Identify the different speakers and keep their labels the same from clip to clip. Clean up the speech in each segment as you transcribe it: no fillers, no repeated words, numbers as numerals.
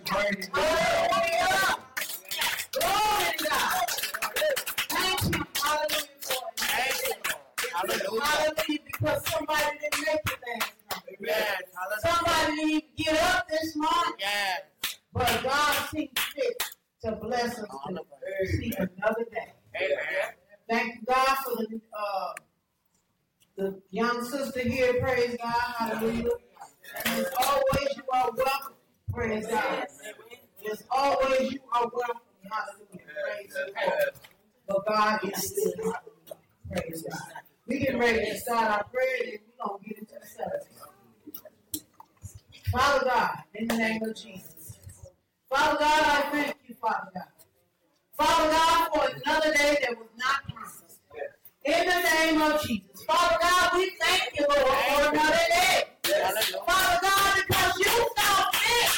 Speaker 1: Hallelujah. Glory to God. Thank you. Hallelujah for it. Hallelujah, because somebody didn't make it last night.
Speaker 2: Yes.
Speaker 1: Somebody didn't even get up this morning.
Speaker 2: Yes.
Speaker 1: But God seems fit to bless us to see another day.
Speaker 2: Amen.
Speaker 1: Thank God for the young sister here. Praise God. Hallelujah. And as always, you are welcome. Praise God. As always, you are welcome. Hallelujah. Praise God. But God is good. Praise God. We get ready to start our prayer and we're going to get into the service. Father God, in the name of Jesus. Father God, I thank you, Father God. Father God, for another day that was not promised. In the name of Jesus. Father God, we thank you, Lord, for another day. Father God, because you saw fit.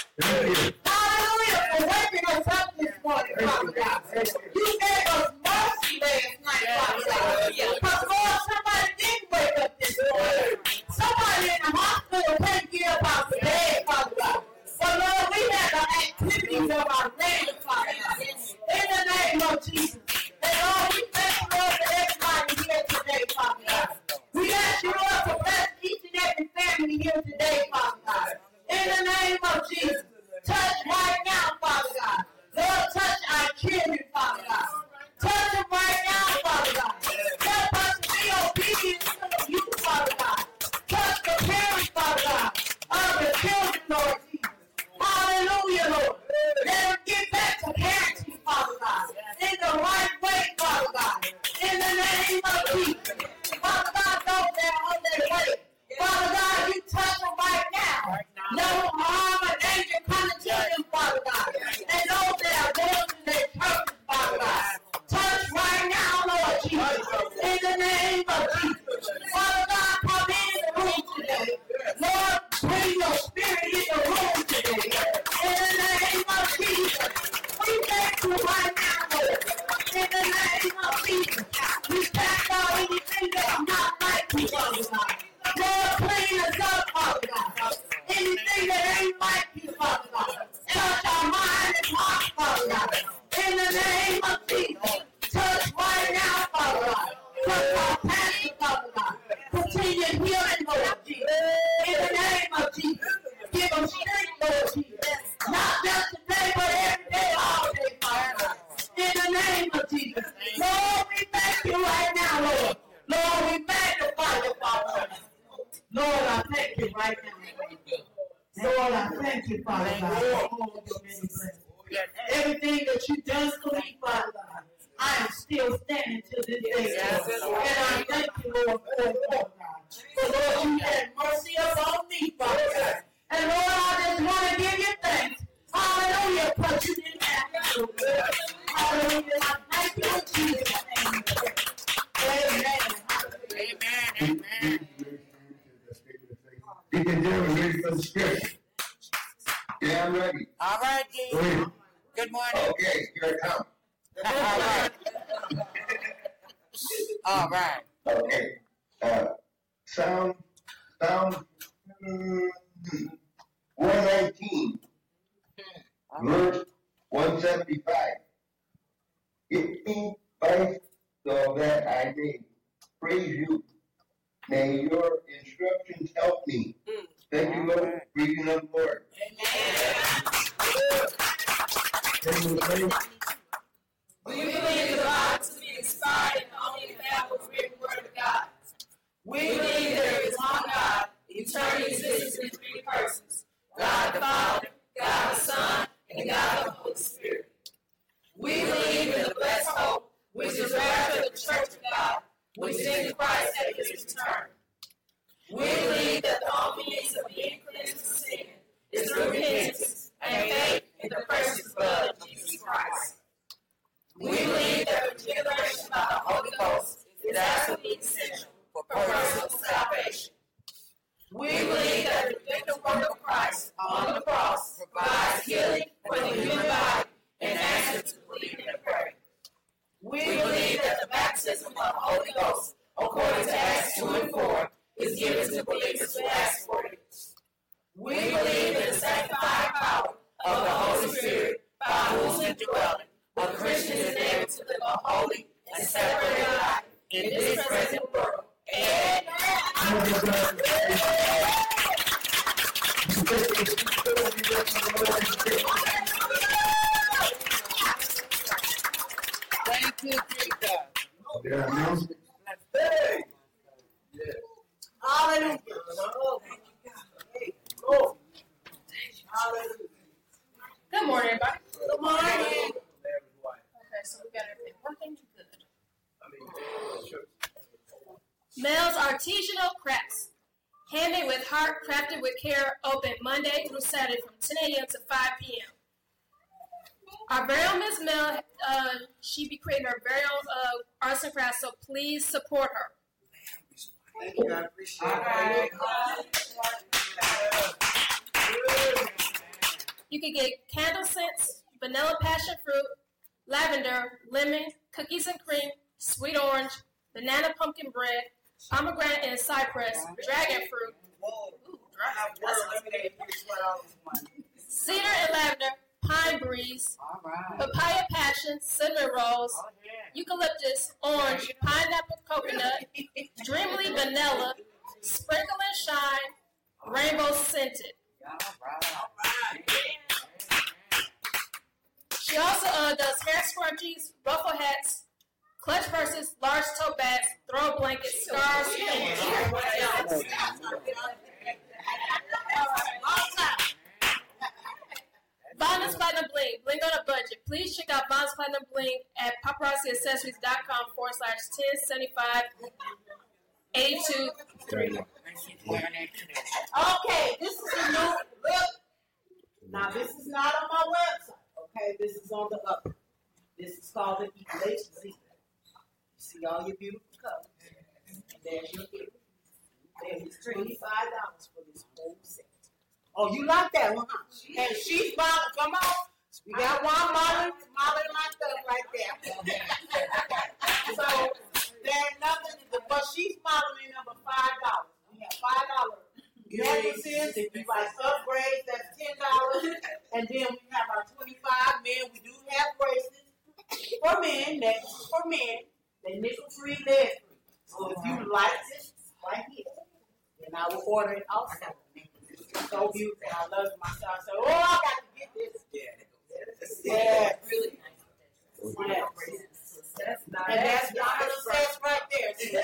Speaker 1: Hallelujah, for waking us up this morning, Father God. You gave us mercy last night, Father God. Because, Lord, somebody didn't wake up this morning. Somebody in the hospital can't get up out the bed, Father God. But, Lord, we had the activities of our land, Father God. In the name of Jesus. And, Lord, we thank you, Lord, for everybody here today, Father God. We ask you, Lord, to bless each and every family here today, Father God. In the name of Jesus. Touch right now, Father God. Lord, touch our children, Father God. Touch them right now, Father God. Help us to be obedient to you, Father God. Touch the parents, Father God, of the children, Lord Jesus. Hallelujah, Lord. Let them get back to parenting, Father God. In the right way, Father God. In the name of Jesus. Father God, those that are on their way. Father God, you touch them right now. No harm or danger coming to them, Father God. And those that are going to their churches, Father God. Touch right now, Lord Jesus. In the name of Jesus. Father God, come in the room today. Lord, bring your spirit in the room today. In the name of Jesus. We thank you right now, Lord. In the name of Jesus. We cast out anything that's not like you, Father God. Lord, clean us up, Father God. Anything that ain't like you, Father God. Touch our mind and heart, Father God. In the name of Jesus. Touch right now, Father God. Touch our pastor, Father God. Continue healing, Lord Jesus. In the name of Jesus. Give them strength, Lord Jesus. Not just today, but every day, all day, Father God. In the name of Jesus. Lord, we thank you right now, Lord. Lord, we magnify you, Father God. Lord, I thank you right now. Lord, I thank you, Father God, for all of your many blessings. Everything that you've done for me, Father God, I am still standing to this day. And I thank you, Lord, for it, Lord God. For, Lord, you had mercy upon me, Father God. And, Lord, I just want to give you thanks. Hallelujah, because you didn't have to do it. Hallelujah. I thank you in Jesus' name. Amen.
Speaker 2: Amen. Amen.
Speaker 3: Deacon Jeremy, ready for the scripture? Yeah, I'm ready.
Speaker 2: All right, Dean. Good morning.
Speaker 3: Okay, here I come.
Speaker 2: All right.
Speaker 3: Okay. Psalm 119, verse 175. Give me life so that I may praise you. May your instructions help me. Thank you, Lord. Reading of the Lord.
Speaker 4: Amen. We believe the Bible to be inspired and only infallible written word of God. We believe there is one God, eternally exists in three persons: God the Father, God the Son, and God the Holy Spirit. We believe in the blessed hope, which is rather the church of God, which is in Christ at his return. We believe that the only means of being cleansed from sin is through repentance and faith in the precious blood of Jesus Christ. We believe that regeneration by the Holy Ghost is absolutely essential for personal salvation. We believe that the redemptive work of Christ on the cross provides healing for the human body and answers to believe and pray. We believe that the baptism of the Holy Ghost, according to Acts 2 and 4, is given to believers who ask for it. We believe in the sanctifying power
Speaker 2: dwelling. A Christian is able to live a holy and separated life in this present world. Amen. Thank you, Jesus.
Speaker 3: There are announcements.
Speaker 1: Hey! Hallelujah.
Speaker 5: Good morning, everybody.
Speaker 1: Good morning.
Speaker 5: Okay, so we got everything working good. Mel's Artisanal Crafts. Handmade with heart, crafted with care, open Monday through Saturday from 10 a.m. to 5 p.m. Our very own Miss Mel, she be creating her very own arts and crafts, so please support her.
Speaker 1: Thank you. I appreciate it.
Speaker 5: You can get candle scents, vanilla passion fruit, lavender, lemon, cookies and cream, sweet orange, banana pumpkin bread, pomegranate and cypress, dragon fruit, cedar and lavender, pine breeze, papaya passion, cinnamon rolls, eucalyptus, orange, pineapple coconut, dreamly vanilla, sprinkle and shine, rainbow scented. She also does hair scrunchies, ruffle hats, clutch purses, large tote bags, throw blankets, scarves, and Vonda's Platinum Bling, bling on a budget. Please check out Vonda's Platinum Bling at paparazziaccessories.com/1075 82.
Speaker 1: Okay, this is a new look. Now, this is not on my website. Okay, this is on the upper. This is called the Elation Z. You see all your beautiful colors. And there's your gift. There's $25 for this whole set. Oh, you like that one, huh? And she's modeling. Come on. We got one modeling like that right there. So, there's nothing, but she's modeling number $5. We have $5 necklaces. If you like upgrades, that's $10. And then we have our 25 men. We do have bracelets for men, necklaces for men. They're nickel-free, lead-free. So if you like this right here, then I will order it also. It's so beautiful. I love it myself. So, I got to get this. Yeah. Really nice. Yeah. That's nice. And that's not a success right there.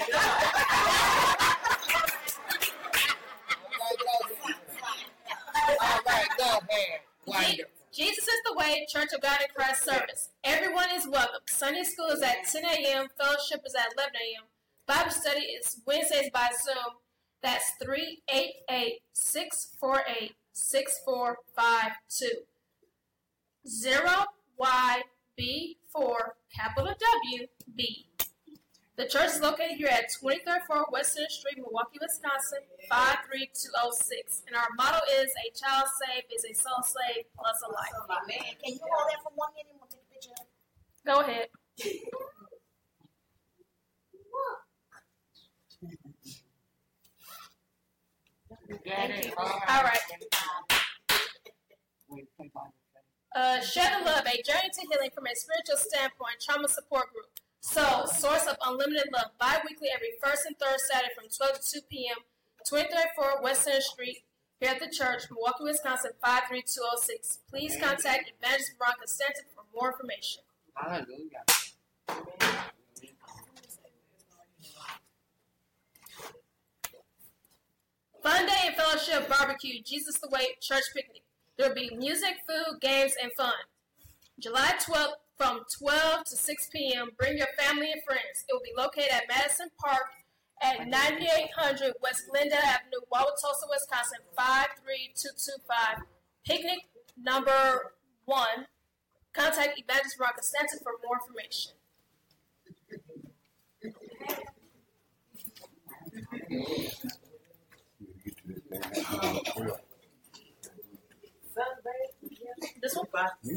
Speaker 2: All right, go ahead. Wonderful.
Speaker 5: Jesus is the Way, Church of God in Christ service. Everyone is welcome. Sunday school is at 10 a.m. Fellowship is at 11 a.m. Bible study is Wednesdays by Zoom. That's 388-648-6452. 0YB4 capital WB. The church is located here at 23rd West Center Street, Milwaukee, Wisconsin, 53206. And our motto is, a child saved is a soul saved plus a life.
Speaker 1: Man, can you hold that for 1 minute? We'll take a picture of it.
Speaker 5: Go ahead. All right. Share the Love, a journey to healing from a spiritual standpoint, trauma support group. So, Source of Unlimited Love, bi-weekly every first and third Saturday from 12 to 2 p.m., 23rd West Center Street, here at the church, Milwaukee, Wisconsin, 53206. Please contact Evangelist Veronica Stanton for more information.
Speaker 2: Hallelujah.
Speaker 5: Fun Day and Fellowship Barbecue, Jesus the Way Church Picnic. There will be music, food, games, and fun. July 12th from 12 to 6 p.m. Bring your family and friends. It will be located at Madison Park at 9800 West Glendale Avenue, Wauwatosa, Wisconsin, 53225. Picnic number 1. Contact Evangelist Veronica Stanton for more information. This one?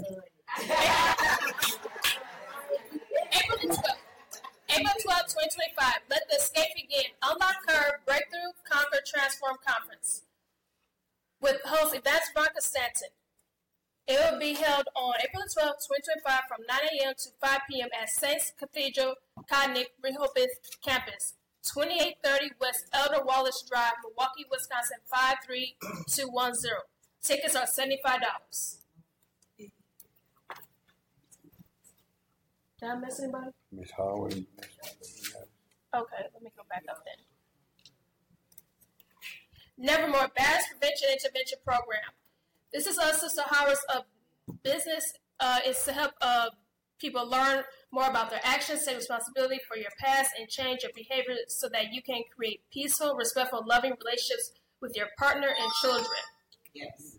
Speaker 5: April 12, 2025. Let the escape begin. Unlock Curve, Breakthrough, Conquer, Transform Conference. With host Evangelist Veronica Stanton. It will be held on April 12, 2025 from 9 a.m. to 5 p.m. at Saints Cathedral, Cotnick, Rehoboth Campus, 2830 West Elder Wallace Drive, Milwaukee, Wisconsin, 53210. Tickets are $75. Did I miss anybody?
Speaker 6: Miss Howard.
Speaker 5: Okay, let me go back up then. Nevermore Barriers Prevention Intervention Program. This is Sister Howard's business. Is to help people learn more about their actions, take responsibility for your past, and change your behavior so that you can create peaceful, respectful, loving relationships with your partner and children.
Speaker 2: Yes.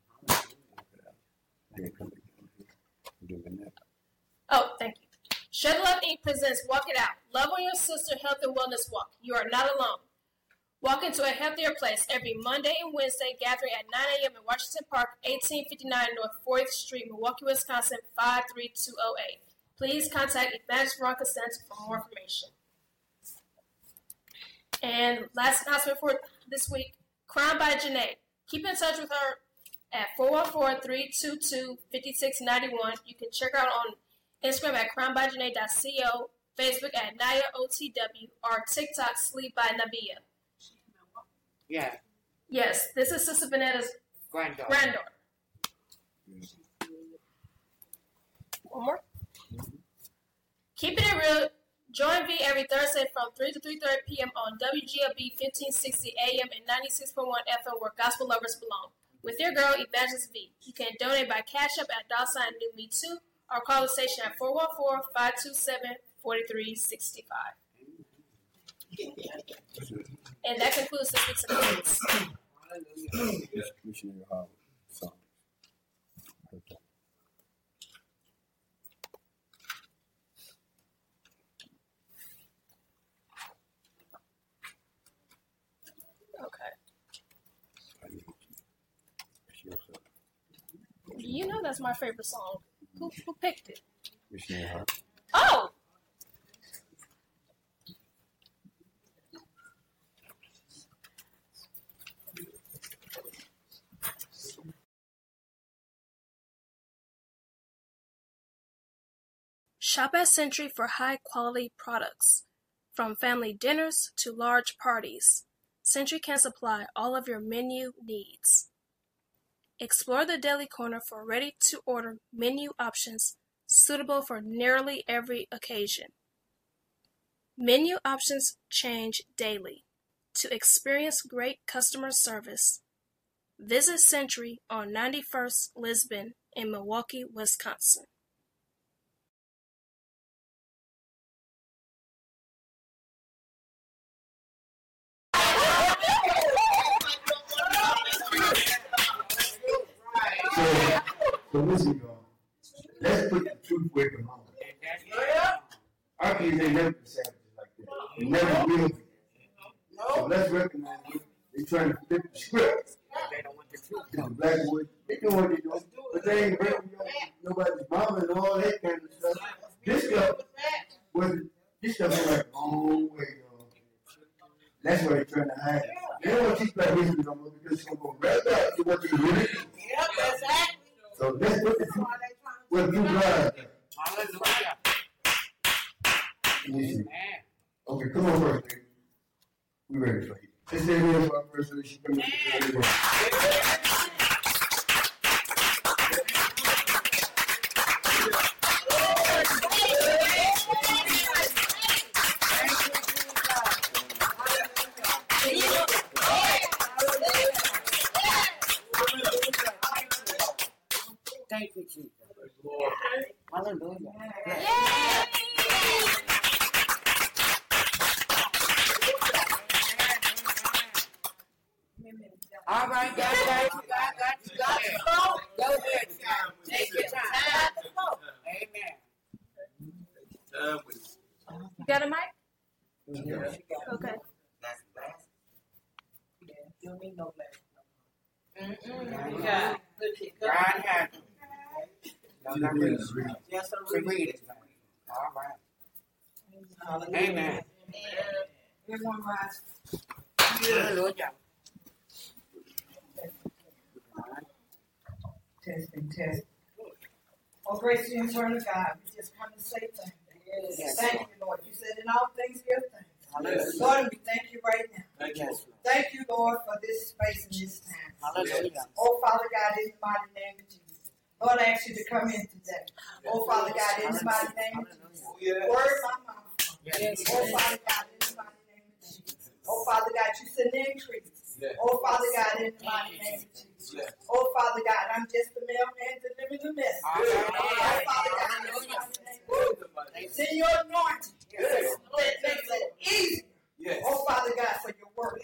Speaker 5: Oh, thank you. Shed Love Inc. presents Walk It Out. Love on Your Sister Health and Wellness Walk. You are not alone. Walk into a healthier place every Monday and Wednesday, gathering at 9 a.m. in Washington Park, 1859 North 4th Street, Milwaukee, Wisconsin, 53208. Please contact Evangelist Veronica Center for more information. And last announcement for this week, Crowned by Janae. Keep in touch with her at 414-322-5691. You can check her out on Instagram at crownedbyjanae.co, Facebook at Naya OTW, or TikTok Sleep by Nabia.
Speaker 2: Yeah.
Speaker 5: Yes, this is Sister Vanetta's granddaughter. One more. Keeping it real. Join V every Thursday from 3 to 3:30 p.m. on WGLB 1560 AM and 96.1 FM, where gospel lovers belong. With your girl, Evangelist V. You can donate by Cash App at $NewMe2 or call the station at 414-527-4365. And that concludes this week's announcements.
Speaker 6: Yes, Commissioner Howard. Sorry. Okay.
Speaker 5: Okay. You know that's my favorite song. Who picked it?
Speaker 6: Commissioner Howard.
Speaker 5: Oh! Shop at Century for high-quality products. From family dinners to large parties, Century can supply all of your menu needs. Explore the Deli Corner for ready-to-order menu options suitable for nearly every occasion. Menu options change daily. To experience great customer service, visit Century on 91st Lisbon in Milwaukee, Wisconsin.
Speaker 3: So listen, y'all. Let's put the truth where it belongs. Our kids ain't never been savages like that. They never will be. So let's recognize it. They're trying to flip the script.
Speaker 2: They don't want the truth.
Speaker 3: The black boys, they know what they're doing, but they ain't hurting nobody's mama and all that kind of stuff. This stuff ain't like a long way, y'all. That's why they're trying to hide it. They don't want to teach black history no more because it's going to go right back to what they really do.
Speaker 1: Yep, exactly.
Speaker 3: So let's put the truth where the truth lies.
Speaker 2: Hallelujah. Amen.
Speaker 3: Okay, come on, first, baby. We ready for you. Let's stay here for our first so she can make it.
Speaker 2: Thank you, Jesus. Hallelujah. All right, guys, you got to go. Go ahead. Take your time. Amen.
Speaker 5: You got a mic? Okay.
Speaker 2: That's last.
Speaker 1: You don't need no last.
Speaker 2: Yeah. God has it.
Speaker 1: Yes, sir.
Speaker 2: To read it. All right. Amen.
Speaker 1: Everyone rise.
Speaker 2: Hallelujah.
Speaker 1: Testing. Oh, gracious and eternal God, we just come to say thank you.
Speaker 2: Yes.
Speaker 1: Thank you, Lord. You said in all things give thanks.
Speaker 2: Hallelujah.
Speaker 1: Lord, we thank you right now.
Speaker 2: Thank you.
Speaker 1: Thank you, Lord, for this space and this time.
Speaker 2: Hallelujah.
Speaker 1: Oh, Father God, in the mighty name of Jesus. Lord, I ask you to come in today. Oh, Father God, in the mighty name of Jesus. Word my mouth. Oh, Father God, in the mighty name of Jesus. Oh, Father God, you send increase. Oh, Father God, in the mighty name of Jesus. Oh, Father God, I'm just the mailman delivering the message. Oh, Father God, in the mighty name of Jesus. Send your anointing. That makes it easy. Oh, Father God, for your word.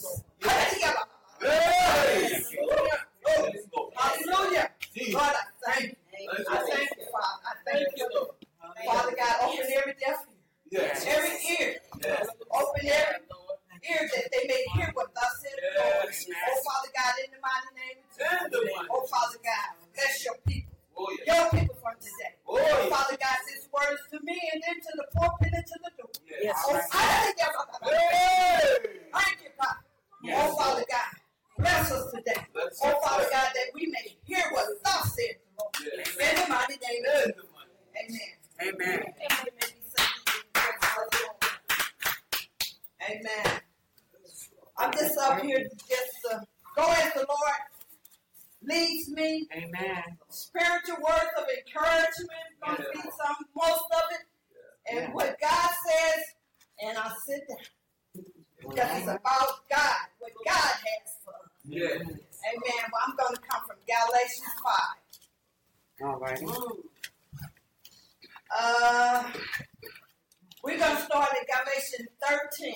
Speaker 1: Hallelujah. Lord, I thank you. I thank you, Father. I thank you, Lord. Father God, open every deaf ear. Every ear. Open every ear that they may hear what thus said the Lord. Oh, Father God, in the mighty name of Jesus. Oh, Father God, bless your people. Your people from today. Oh, Father God, this word is to me and then to the pulpit and to the door. Oh, thank you, God. Oh, Father God, bless us today. Oh, Father God, that we may hear what thus said the Lord. In the mighty name of Jesus. Amen. Amen. I'm just up here to go as the Lord leads me.
Speaker 2: Amen.
Speaker 1: Spiritual words of encouragement, going to be most of it. And what God says, and I'll sit down. Because it's about God, what God has for us. Amen. Well, I'm going to come from Galatians 5.
Speaker 2: All right.
Speaker 1: We're going to start at Galatians 13.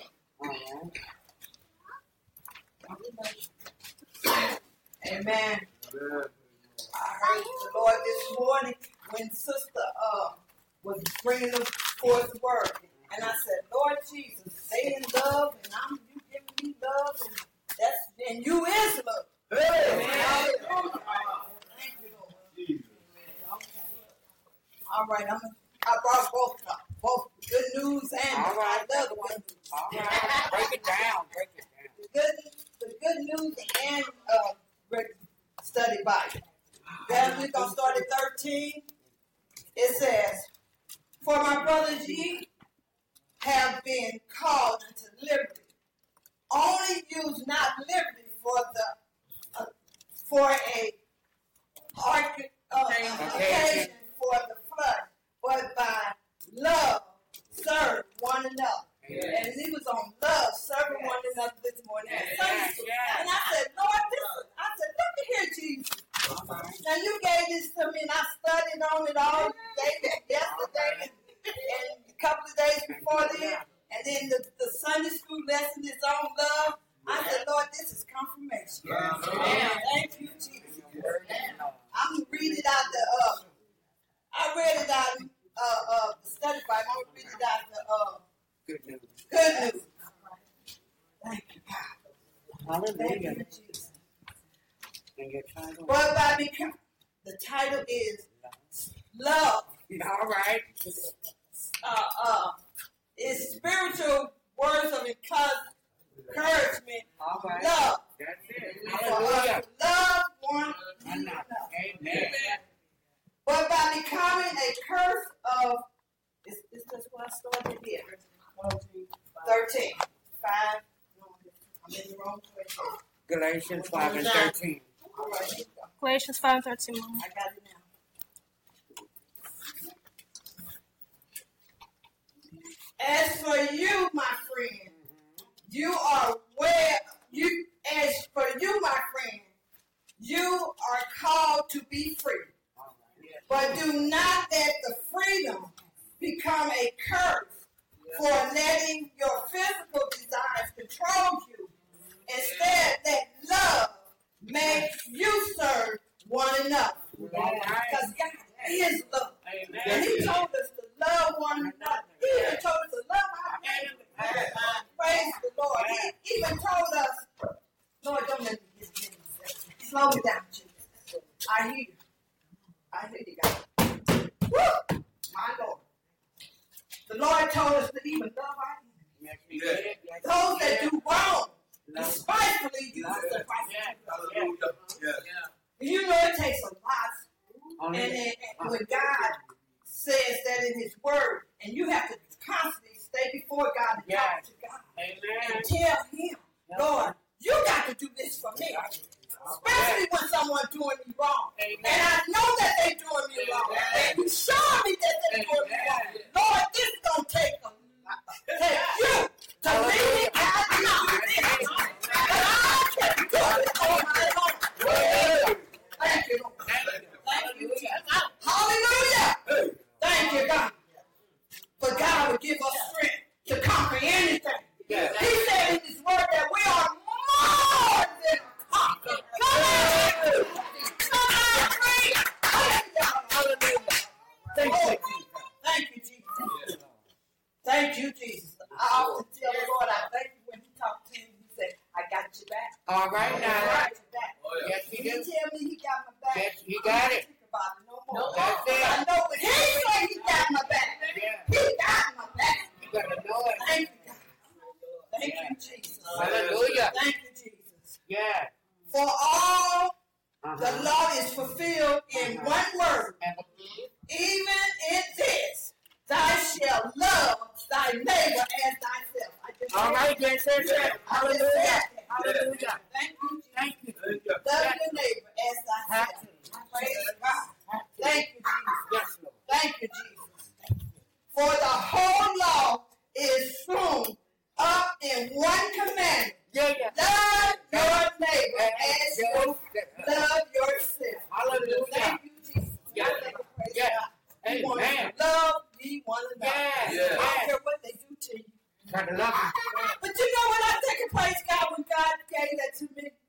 Speaker 1: Amen. I heard the Lord this morning when Sister was bringing forth the word. And I said, Lord Jesus, they in love, and you giving me love, and you is love. Amen. Hallelujah. Thank you, Lord. Okay. All right, I brought both good news and another one.
Speaker 2: All right. Break it down.
Speaker 1: The good news and study Bible. Then we're going to start at 13. It says, for my brothers, ye have been called into liberty. Only use not liberty for a occasion for the flesh, but by love serve one another. And he was on love, serving one another this morning. And I said, Lord, look at here, Jesus. Now you gave this to me, and I studied on it all day, yesterday, and a couple of days before then. And then the Sunday school lesson is on love. I said, Lord, this is confirmation. Thank you, Jesus. I'm going to read it out I read it out the study Bible. I'm going to read it out
Speaker 2: Good news.
Speaker 1: Good news. Thank you, God.
Speaker 2: Hallelujah.
Speaker 1: Thank you, Jesus.
Speaker 2: And your title?
Speaker 1: But the title is Love.
Speaker 2: All right.
Speaker 1: It's spiritual words of encouragement.
Speaker 2: All right.
Speaker 1: Love.
Speaker 2: That's it.
Speaker 1: For us
Speaker 2: Hallelujah.
Speaker 1: to love one another.
Speaker 2: Amen.
Speaker 1: But by becoming a curse of, is this what I started here? 13. 5. I'm in the wrong place.
Speaker 2: Galatians 5 and 13.
Speaker 1: All right, here we go.
Speaker 5: Galatians 5 and 13, Mom.
Speaker 1: I got it now. As for you, my friend, you are called to be free. But do not let the freedom become a curse for letting your physical desires control you. Instead, let love make you serve one another. Because God is love. And He told us to love one another. He even told us to love our neighbor. Praise the Lord. He even told us, Lord, don't let me get this. Slow me down, Jesus. I hear you, God. Woo! My Lord. The Lord told us to even love our enemies. Those that do wrong, despitefully use the You know it takes a lot. And when God says that in his word, and you have to constantly stay before God and talk to God.
Speaker 2: Amen.
Speaker 1: And tell him, Lord, you got to do this for me. Especially when someone's doing me wrong.
Speaker 2: Amen.
Speaker 1: And I know that they're doing me wrong. And you show me that they're doing me wrong. Lord, this is going to take you to lead me out of this. But I can do it on my own. Thank you, Lord. Thank you, Jesus. Hallelujah. Thank you, God. For God will give us strength to conquer anything.
Speaker 2: Yes.
Speaker 1: He said in his word that we are more than conquerors. Hallelujah. Thank you, Jesus. Thank you, Jesus. Thank you, Jesus. I often tell the Lord, I thank you when he talks to me. He said, I got your back.
Speaker 2: All right
Speaker 1: I
Speaker 2: now.
Speaker 1: got your back.
Speaker 2: Yes, he
Speaker 1: He
Speaker 2: do.
Speaker 1: tell me he got my back.
Speaker 2: Yes, he got it.
Speaker 1: Think about it no more.
Speaker 2: That's it.
Speaker 1: I know when he said he got my back.
Speaker 2: Yeah.
Speaker 1: He got my back.
Speaker 2: You gotta know it.
Speaker 1: Thank you, God. Thank you, Jesus.
Speaker 2: Hallelujah.
Speaker 1: Thank you, Jesus.
Speaker 2: Yeah.
Speaker 1: For all the law is fulfilled in one word, even in this, thou shalt love thy neighbor as thyself. I just
Speaker 2: All
Speaker 1: said
Speaker 2: right, yes, yes, yes.
Speaker 1: I just
Speaker 2: Hallelujah.
Speaker 1: said
Speaker 2: Hallelujah.
Speaker 1: Thank you, Jesus.
Speaker 2: Thank you.
Speaker 1: Love your neighbor as thyself. Praise God. Thank you, Jesus.
Speaker 2: Yes, Lord.
Speaker 1: Thank you, Jesus. For the whole law is summed up in one commandment.
Speaker 2: Yeah, yeah.
Speaker 1: Love your neighbor as you love yourself.
Speaker 2: Hallelujah.
Speaker 1: Thank you, Jesus.
Speaker 2: Yeah.
Speaker 1: Praise
Speaker 2: Yeah.
Speaker 1: God. We want
Speaker 2: Amen.
Speaker 1: to love ye one another.
Speaker 2: Yeah.
Speaker 1: I don't care what they do to you.
Speaker 2: Gotta love him.
Speaker 1: But you know what? I take a praise God when God gave that to me.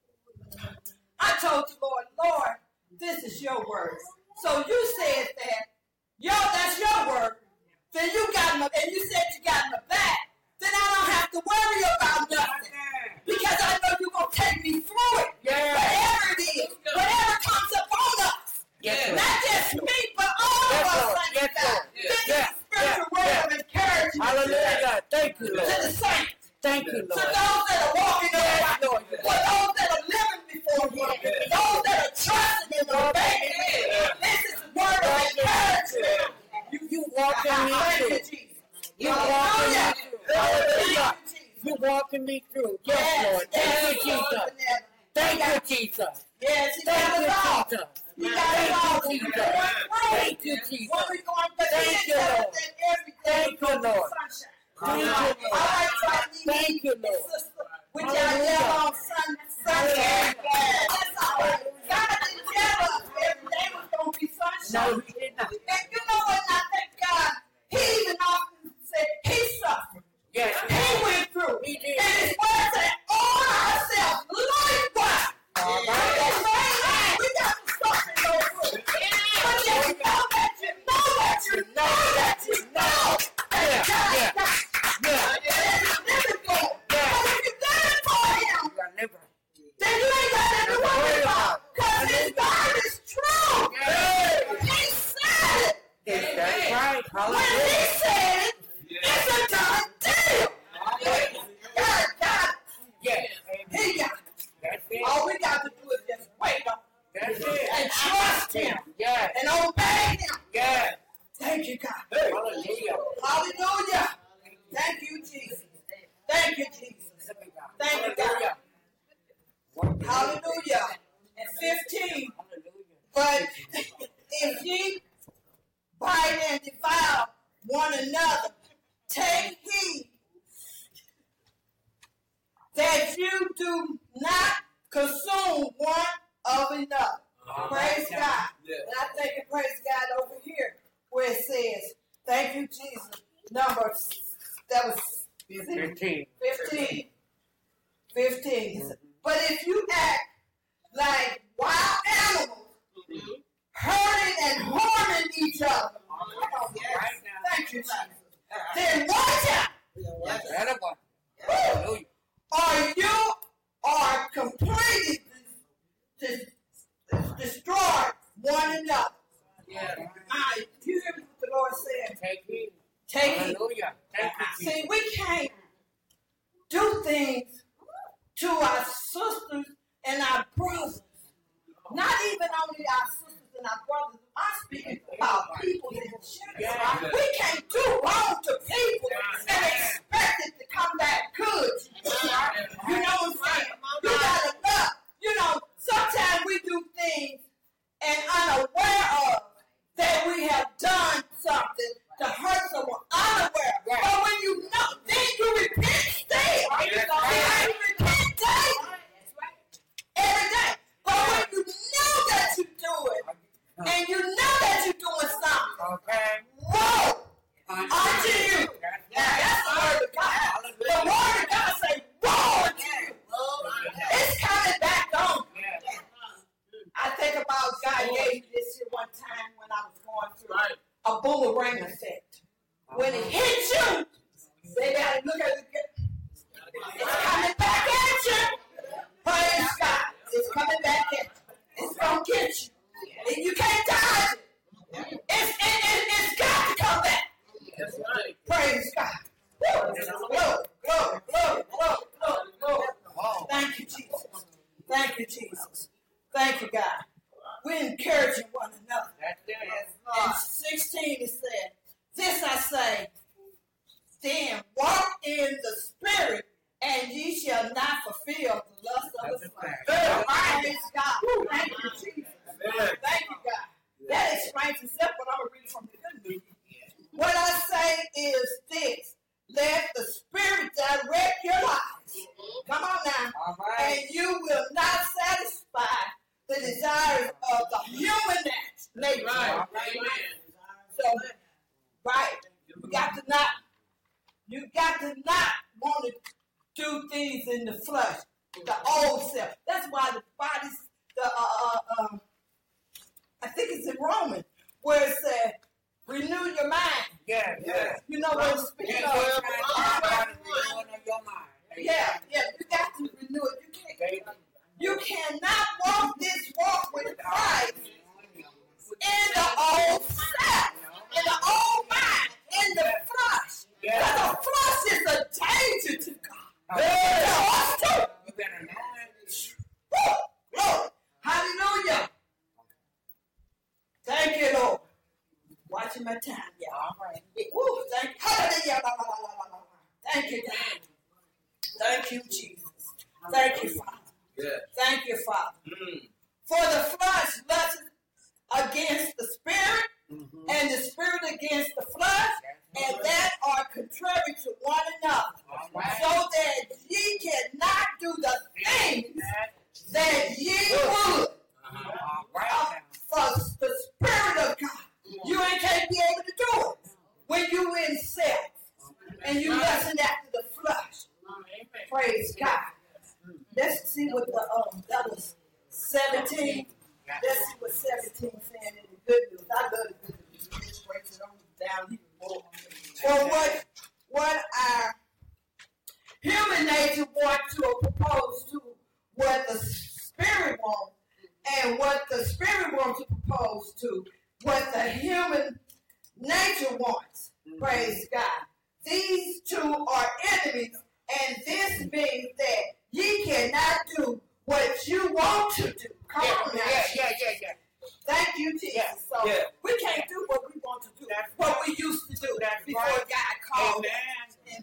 Speaker 1: I told the Lord, Lord, this is your word. So you said that, that's your word. Then you got my, and you said you got my back. Then I don't have to worry about nothing. Because I know you're going to take me through it.
Speaker 2: Yeah.
Speaker 1: Whatever it is. Whatever comes upon us.
Speaker 2: Yes, Lord.
Speaker 1: Not just me, but all
Speaker 2: Yes,
Speaker 1: of us.
Speaker 2: Lord.
Speaker 1: Like
Speaker 2: Yes,
Speaker 1: that.
Speaker 2: Lord.
Speaker 1: This is
Speaker 2: Yeah.
Speaker 1: a spiritual word of encouragement.
Speaker 2: Hallelujah. Thank you,
Speaker 1: To
Speaker 2: Lord.
Speaker 1: the saints.
Speaker 2: Thank you,
Speaker 1: To
Speaker 2: Lord.
Speaker 1: those that are walking
Speaker 2: Yes,
Speaker 1: upright.
Speaker 2: Lord.
Speaker 1: For those that are living before you. Those that are trusting and obeying. This is a word of encouragement.
Speaker 2: You walking me
Speaker 1: Thank you,
Speaker 2: through.
Speaker 1: Jesus.
Speaker 2: You walking me through. Hallelujah.
Speaker 1: Thank you, Jesus.
Speaker 2: You walking me through. Yes, Lord. Thank you, Jesus. Thank you, Jesus.
Speaker 1: Yes, he
Speaker 2: Thank
Speaker 1: got
Speaker 2: you,
Speaker 1: us all.
Speaker 2: Jesus.
Speaker 1: He got us all.
Speaker 2: Thank you,
Speaker 1: We're
Speaker 2: Jesus.
Speaker 1: going through.
Speaker 2: Thank you, Jesus.
Speaker 1: What we going through.
Speaker 2: Thank you, Lord. Thank you, Lord.
Speaker 1: Sunshine.
Speaker 2: Thank you,
Speaker 1: All
Speaker 2: Lord.
Speaker 1: right, Tony.
Speaker 2: Thank you, Lord.
Speaker 1: Sister, with y'all yell on sunshine. That's all right. God didn't tell us every day was going to be sunshine.
Speaker 2: No, he did not.
Speaker 1: And you know what? I thank God. He even often said he suffered.
Speaker 2: Yes.
Speaker 1: He went through.
Speaker 2: He did.
Speaker 1: And his word said, all ourselves likewise.
Speaker 2: All right.
Speaker 1: We got to suffer and go through. But you know that you know that you know that you know that
Speaker 2: Yeah,
Speaker 1: God
Speaker 2: yeah.
Speaker 1: and he's living for him. But if you live for him,
Speaker 2: You are never.
Speaker 1: then you ain't got nothing to worry about. Because his word is true. He said it.
Speaker 2: Yes, that's right.
Speaker 1: When
Speaker 2: Hallelujah.
Speaker 1: he said it, it's a done deal. God got it.
Speaker 2: Yes.
Speaker 1: He got it.
Speaker 2: That's it.
Speaker 1: All we got to do is just wait on him
Speaker 2: That's it.
Speaker 1: and trust him
Speaker 2: Yes.
Speaker 1: and obey him.
Speaker 2: Yes.
Speaker 1: Thank you, God.
Speaker 2: Hallelujah.
Speaker 1: Hallelujah. Thank you, Jesus. Thank you, Jesus. Thank you, God. Hallelujah. And 15. But if ye bite and defile one another, take heed that you do not consume one of another. Praise God. And I thank and praise God over here where it says, thank you, Jesus. Numbers, that was
Speaker 2: 15.
Speaker 1: 15. But if you act like wild animals, hurting and harming each other, thank you, Jesus. Then watch out.
Speaker 2: Better one. Hallelujah.
Speaker 1: Or you are completely destroy one another.
Speaker 2: Yeah.
Speaker 1: You hear what the Lord said?
Speaker 2: Take heed.
Speaker 1: Take it.
Speaker 2: Hallelujah. Thank you, Jesus.
Speaker 1: See, we can't do things to our sisters and our brothers Not even only our sisters and our brothers. I'm speaking about people in the church. We can't do wrong to people and expect it to come back good. You know what I'm saying? You gotta love. You know, sometimes we do things and unaware of that we have done something to hurt someone. Unaware. But when you know, then you repent still. You repent daily. Every day. But when you know that you do it, and you know that you're doing something, whoa, unto you. That's the word of God. The word of God say, whoa, unto you. It's coming back on. I think about God gave me this here one time when I was going through a boomerang effect. When it hits you, they gotta look at it. It's coming back at you. Praise God. It's coming back at you. It's gonna get you. And you can't dodge it. It's got to come back. That's right. Praise God. Glory. Thank you, Jesus. Thank you, Jesus. Thank you, God. We're encouraging one another. And 16 it said, this I say, then walk in the spirit, and ye shall not fulfill the lust of the flesh. Praise God. Thank you, Jesus. Thank you, God. That explains itself, but I'm going to read from the good news. What I say is this. Let the Spirit direct your lives. Come on now. And you will not satisfy the desires of the human nature. Right. So, right. You got to not want to do things in the flesh, the old self. That's why the body's I think it's in Romans where it said, renew your mind. Yeah. You know what I'm speaking of? Yeah. You got to renew it. You cannot walk this walk with Christ in the old self, in the old mind, in the flesh. Because the flesh is a danger to God. To us too. You better know. Glory. Hallelujah. Thank you, Lord. Watching my time, y'all. Woo, thank you. Hallelujah. Thank you, God. Thank you, Jesus. Thank you, Father. Thank you, Father. For the flesh lusts against the spirit, and the spirit against the flesh, and that are contrary to one another, so that ye cannot do the things that ye would. For the Spirit of God, you ain't can't be able to do it when you in self and you listen after the flesh. Praise God. Let's see what that was 17. Let's see what 17 saying in the good news. I love the good news. It just breaks it on down even more. For what our human nature wants to propose to what the Spirit wants, and what the Spirit wants to propose to what the human nature wants. Praise God. These two are enemies, and this means that ye cannot do what you want to do. Come on now. Yeah. Thank you, Jesus. So we can't do what we want to do. What we used to do before God called us.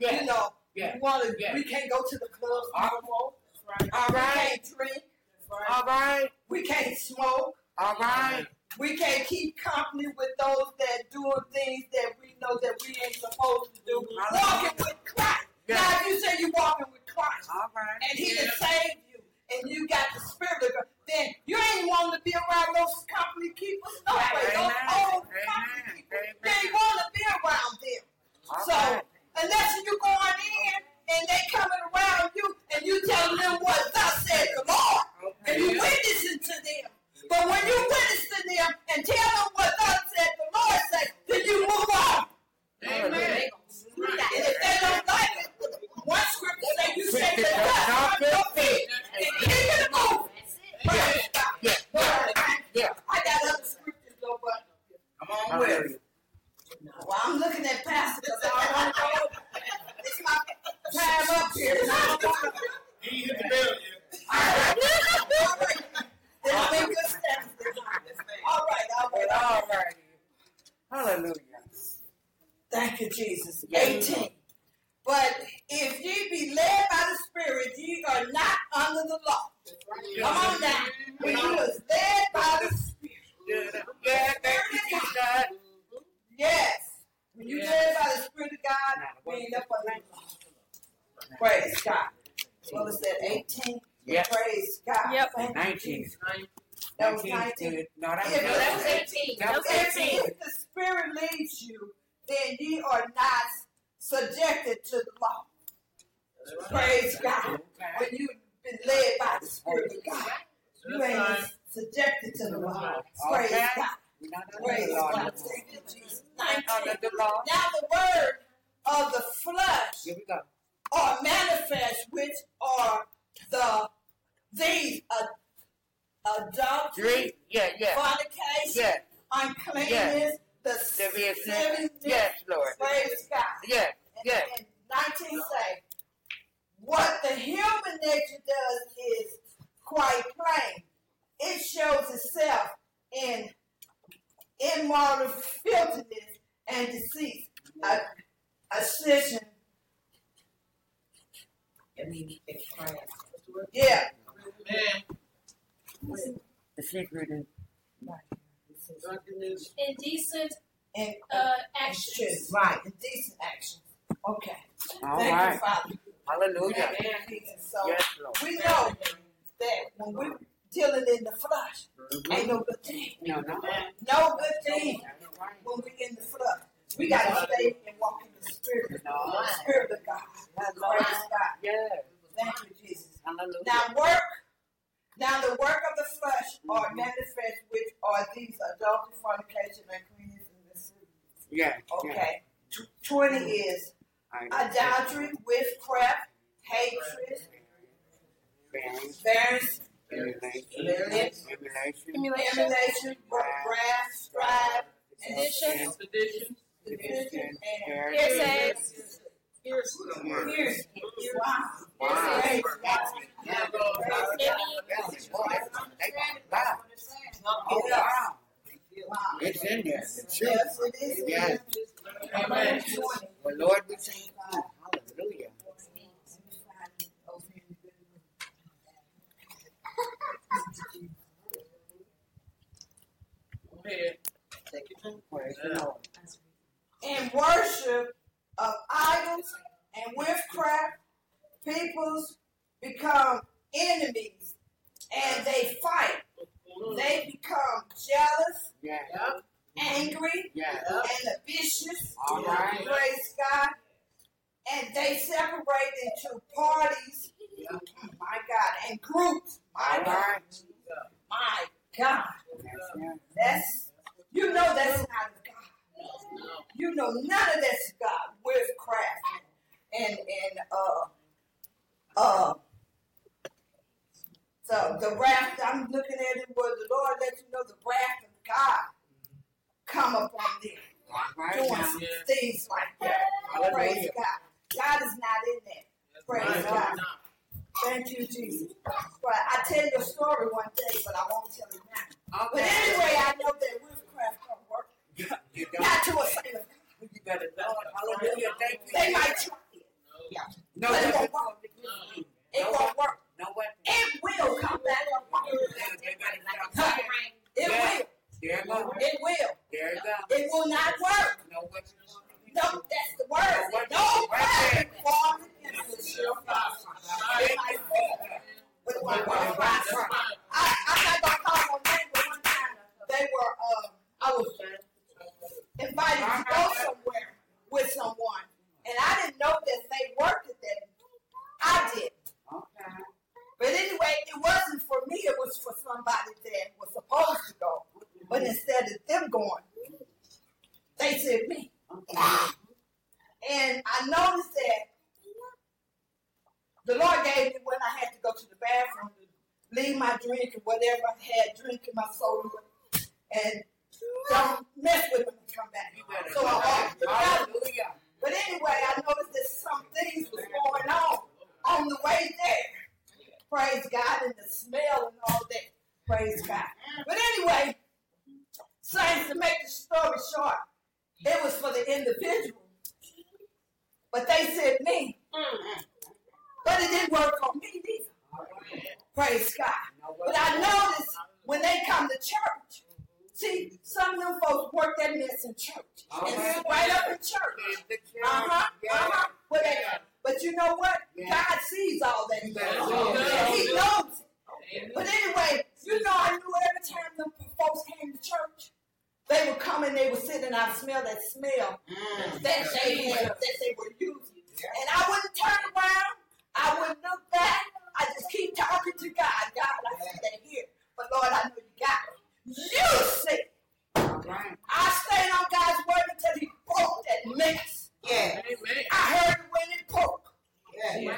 Speaker 1: And, we can't go to the clubs anymore. All right. We can't drink. All right. We can't smoke. All right. We can't keep company with those that doing things that we know that we ain't supposed to do. Walking with Christ. Now, if you say you're walking with Christ, and He has saved you, and you got the Spirit of God, then you ain't want to be around those company keepers. No way. Those old company keepers. You ain't want to be around them. So, unless you going in, and they coming around you, and you telling them what thus said the Lord, and you witnessing to them. But when you witness to them and tell them what thus said the Lord said, then you move on. Amen. And if they don't like it, one scripture say you say the dust on your feet and keep it moving. Praise God. I got other scriptures though, but come on with it. Well, I'm looking at Pastor because I want to go. It's my time up here. He hit the bell yet. All right. Then I'm
Speaker 2: Hallelujah.
Speaker 4: Thank you, Jesus.
Speaker 2: Yes.
Speaker 4: 18. But if ye be led by the Spirit, ye are not under the law. Come on now. When you was led by the Spirit.
Speaker 2: Yeah, thank you, Jesus.
Speaker 4: Yes. When you led by the Spirit of God, we ain't up under the law. Praise God. What was that, 18?
Speaker 2: Yeah.
Speaker 4: Praise God.
Speaker 5: Yep.
Speaker 4: Thank you,
Speaker 2: 19.
Speaker 4: Jesus. That was 19.
Speaker 2: No, that
Speaker 4: If
Speaker 2: was
Speaker 5: 18.
Speaker 2: That was
Speaker 4: If
Speaker 2: 18.
Speaker 4: the Spirit leads you, then ye are not subjected to the law. Praise God. When you've been led by the Spirit of God, you ain't subjected to the law. Praise God. Praise God. Thank you, Jesus. 19. Now the word of the flesh
Speaker 2: Here we go.
Speaker 4: are manifest, which are these adultery,
Speaker 2: Yeah.
Speaker 4: fornication, uncleanness, the seven.
Speaker 2: Yes, Lord.
Speaker 4: Praise God.
Speaker 2: Yeah.
Speaker 4: And 19 say, what the human nature does is quite plain. It shows itself in immoral filthiness and deceit, ascension. Yeah.
Speaker 2: The secret is
Speaker 5: Indecent
Speaker 4: And
Speaker 5: actions.
Speaker 4: Right. Indecent actions. Okay.
Speaker 2: all
Speaker 4: Thank
Speaker 2: right.
Speaker 4: you, Father.
Speaker 2: Hallelujah.
Speaker 4: So
Speaker 2: Yes, Lord.
Speaker 4: we know that when we're dealing in the flesh, ain't no good thing.
Speaker 2: No.
Speaker 4: No good thing when we're in the flesh. We got to stay and walk in the Spirit. The Spirit of God. Praise God.
Speaker 2: Yeah.
Speaker 4: Thank you, Jesus.
Speaker 2: Hallelujah.
Speaker 4: Now the work of the flesh are manifest, which are these adultery, fornication, uncleanness, and deceit.
Speaker 2: Yeah.
Speaker 4: Okay. 20 is idolatry, witchcraft, hatred, variance, emulation, wrath, strife,
Speaker 5: Sedition.
Speaker 4: division, and
Speaker 5: Hearsay.
Speaker 4: hearsay. Wow.
Speaker 2: Wow.
Speaker 4: Praise God.
Speaker 2: Oh, wow. It's in there. It's true.
Speaker 4: Yes, it is.
Speaker 2: Yes.
Speaker 4: Amen.
Speaker 2: Well, Lord, we thank you. Hallelujah. Praise the Lord.
Speaker 4: In worship of idols and witchcraft, peoples become enemies and they fight. They become jealous,
Speaker 2: Yeah.
Speaker 4: angry,
Speaker 2: Yeah.
Speaker 4: and vicious.
Speaker 2: All right.
Speaker 4: Praise God. And they separate into parties. My God. And groups. My
Speaker 2: All
Speaker 4: God.
Speaker 2: right.
Speaker 4: My God.
Speaker 2: Yes,
Speaker 4: That's, you know that's not of God. You know none of that's God. Witchcraft and so the wrath, I'm looking at it where the Lord lets you know the wrath of God come upon them.
Speaker 2: Right
Speaker 4: Doing
Speaker 2: now.
Speaker 4: some things like that. Praise God. God is not in that. Praise God. Thank you, Jesus. But I tell you a story one day, but I won't tell it now. But anyway, I know that witchcraft don't work.
Speaker 2: You
Speaker 4: Not to a saint of God.
Speaker 2: You better know it. Hallelujah. Thank you.
Speaker 4: They might try it. Yeah.
Speaker 2: No,
Speaker 4: But it
Speaker 2: weapon.
Speaker 4: won't work. It won't work.
Speaker 2: No weapon.
Speaker 4: It will come back up. It will.
Speaker 2: There you go.
Speaker 4: It will.
Speaker 2: There you go.
Speaker 4: It will not work.
Speaker 2: No weapon.
Speaker 4: No, that's the word. No weapon formed against us shall prosper. It might fail, but it won't prosper. I'm not gonna call no name, but one time they were I was invited to go somewhere with someone, and I didn't know that they worked at that. I did.
Speaker 2: Okay.
Speaker 4: But anyway, it wasn't for me, it was for somebody that was supposed to go. But instead of them going, they said me. And I noticed that the Lord gave me when I had to go to the bathroom to leave my drink or whatever I had, drink in my soda, and don't mess with them and come back. So I walked the bathroom.
Speaker 2: Hallelujah.
Speaker 4: But anyway, I noticed that some things was going on the way there. Praise God, and the smell and all that. Praise God. But anyway, saints, to make the story short, It was for the individual. But they said me. But it didn't work for me neither. Praise God. But I noticed when they come to church, see, some of them folks work that mess in church. And right up in church. But you know what? God sees all that. He knows it. But anyway, I knew every time them folks came to church, they would come and they would sit and I'd smell that smell that they had, that they were using. And I wouldn't turn around. I wouldn't look back. I just keep talking to God. God, I see that here. But Lord, I know you got it. You see. I stayed on God's word until he broke that mess. Yeah. I heard it when it broke. Yeah.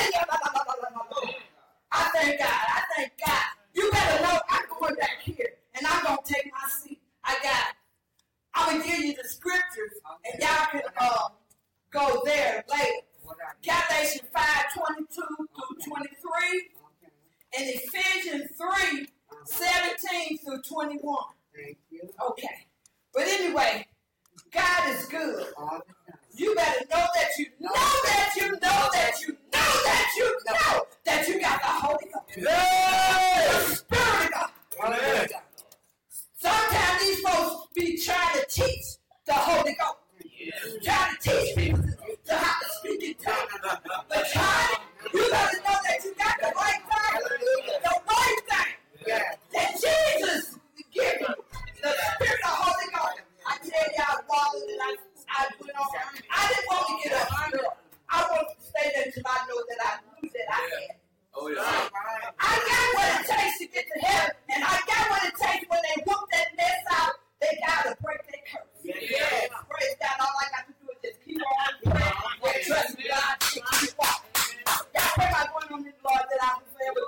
Speaker 4: I thank God. I thank God. You better know I'm going back here and I'm going to take my seat. I'm going to give you the scriptures and y'all can go there later. Galatians 5:22 through 23 and Ephesians 3:17 through 21. Okay. But anyway, God is good. You better know that you know that you know that you know that you know that you got the Holy Ghost. The Spirit of God. Sometimes these folks be trying to teach the Holy Ghost. Trying to teach people to how to speak in tongues. But Johnny, you better know that you got the right thing. The right thing. That Jesus give you. The Spirit of Holy Ghost. I tell y'all, Father, that I went on. I didn't want to get up. I wanted to stay there until I know that I knew that I had. Oh, yeah. I got what it takes to get to heaven, and I got what it takes when they whoop that mess out. They got to break their curse. Yeah. Praise God. All I got to do is just keep on praying and trust God to keep walking. Y'all pray by going on this, Lord, that I will forever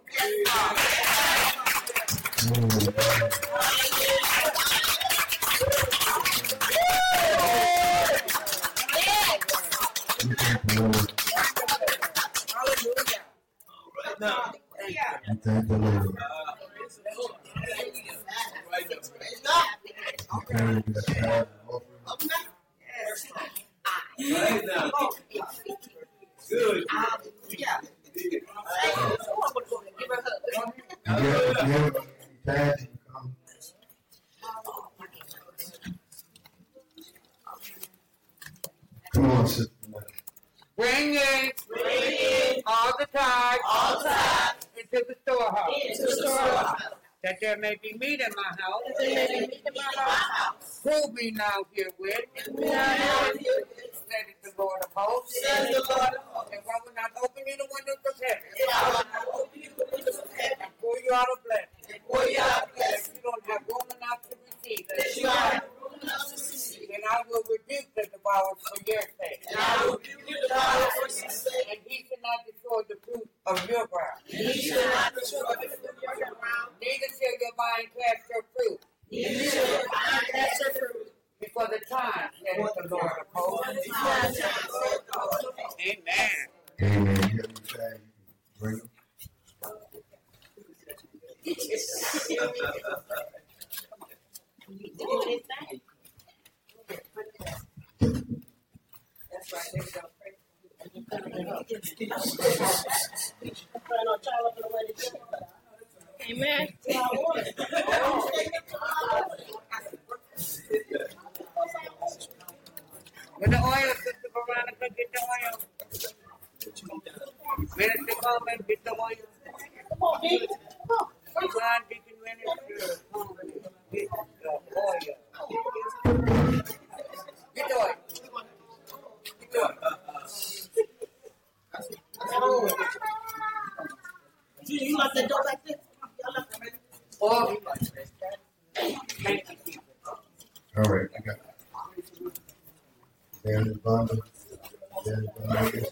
Speaker 6: Thank the Lord.
Speaker 2: Good.
Speaker 6: Come on, sister.
Speaker 7: Bring it all the time into the storehouse. That there may be meat in my house. Prove me now herewith. Said the Lord of hosts. If I will not open you the windows of heaven. And pour you out a blessing. That you don't have room enough to receive it. Then I will rebuke the devourers for your sake. And he shall not destroy the fruit of your ground. Neither shall your vine cast her fruit. Before the time, saith the Lord of hosts. Amen.
Speaker 6: Amen. Bring them.
Speaker 4: That's right.
Speaker 5: Amen.
Speaker 7: With the oil, Sister Veronica, get the oil. Minister Coleman, get the oil. Come on, Deacon. John Deacon Minister Coleman, get the oil. Get the oil.
Speaker 1: You lock the door like this?
Speaker 7: All
Speaker 6: right, I got it. There's the bundle. There's the bundle.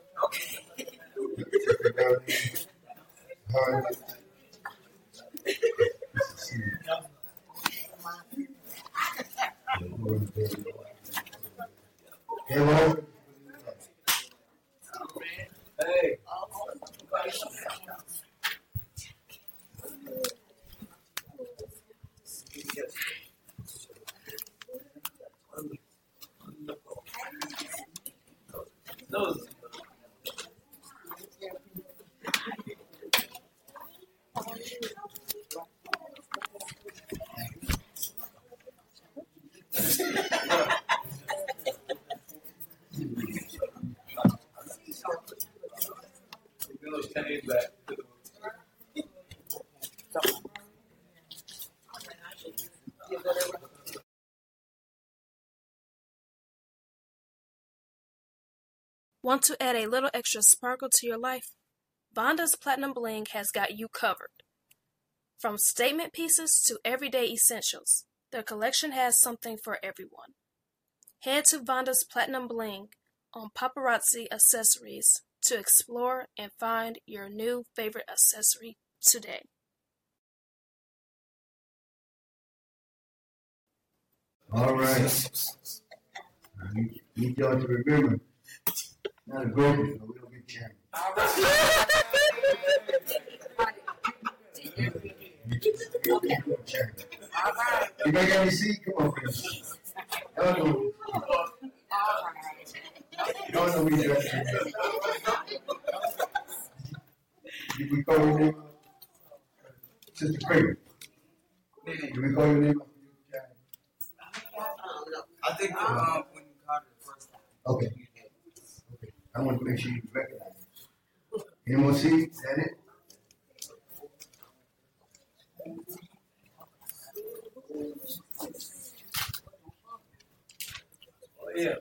Speaker 6: Hello.
Speaker 2: Hey.
Speaker 5: Want to add a little extra sparkle to your life? Vonda's Platinum Bling has got you covered. From statement pieces to everyday essentials, their collection has something for everyone. Head to Vonda's Platinum Bling on Paparazzi Accessories to explore and find your new favorite accessory today.
Speaker 6: All right. I need y'all to remember, not a grocery store, we don't get change. You got any seat? Come on, friends. Y'all know. Y'all know we do that. Did we call your name? Sister Kramer. Did we call your name?
Speaker 8: I think when you called it the first time.
Speaker 6: Okay. I want to make sure you recognize it. Any more seats? Is that it?
Speaker 8: Oh, yeah.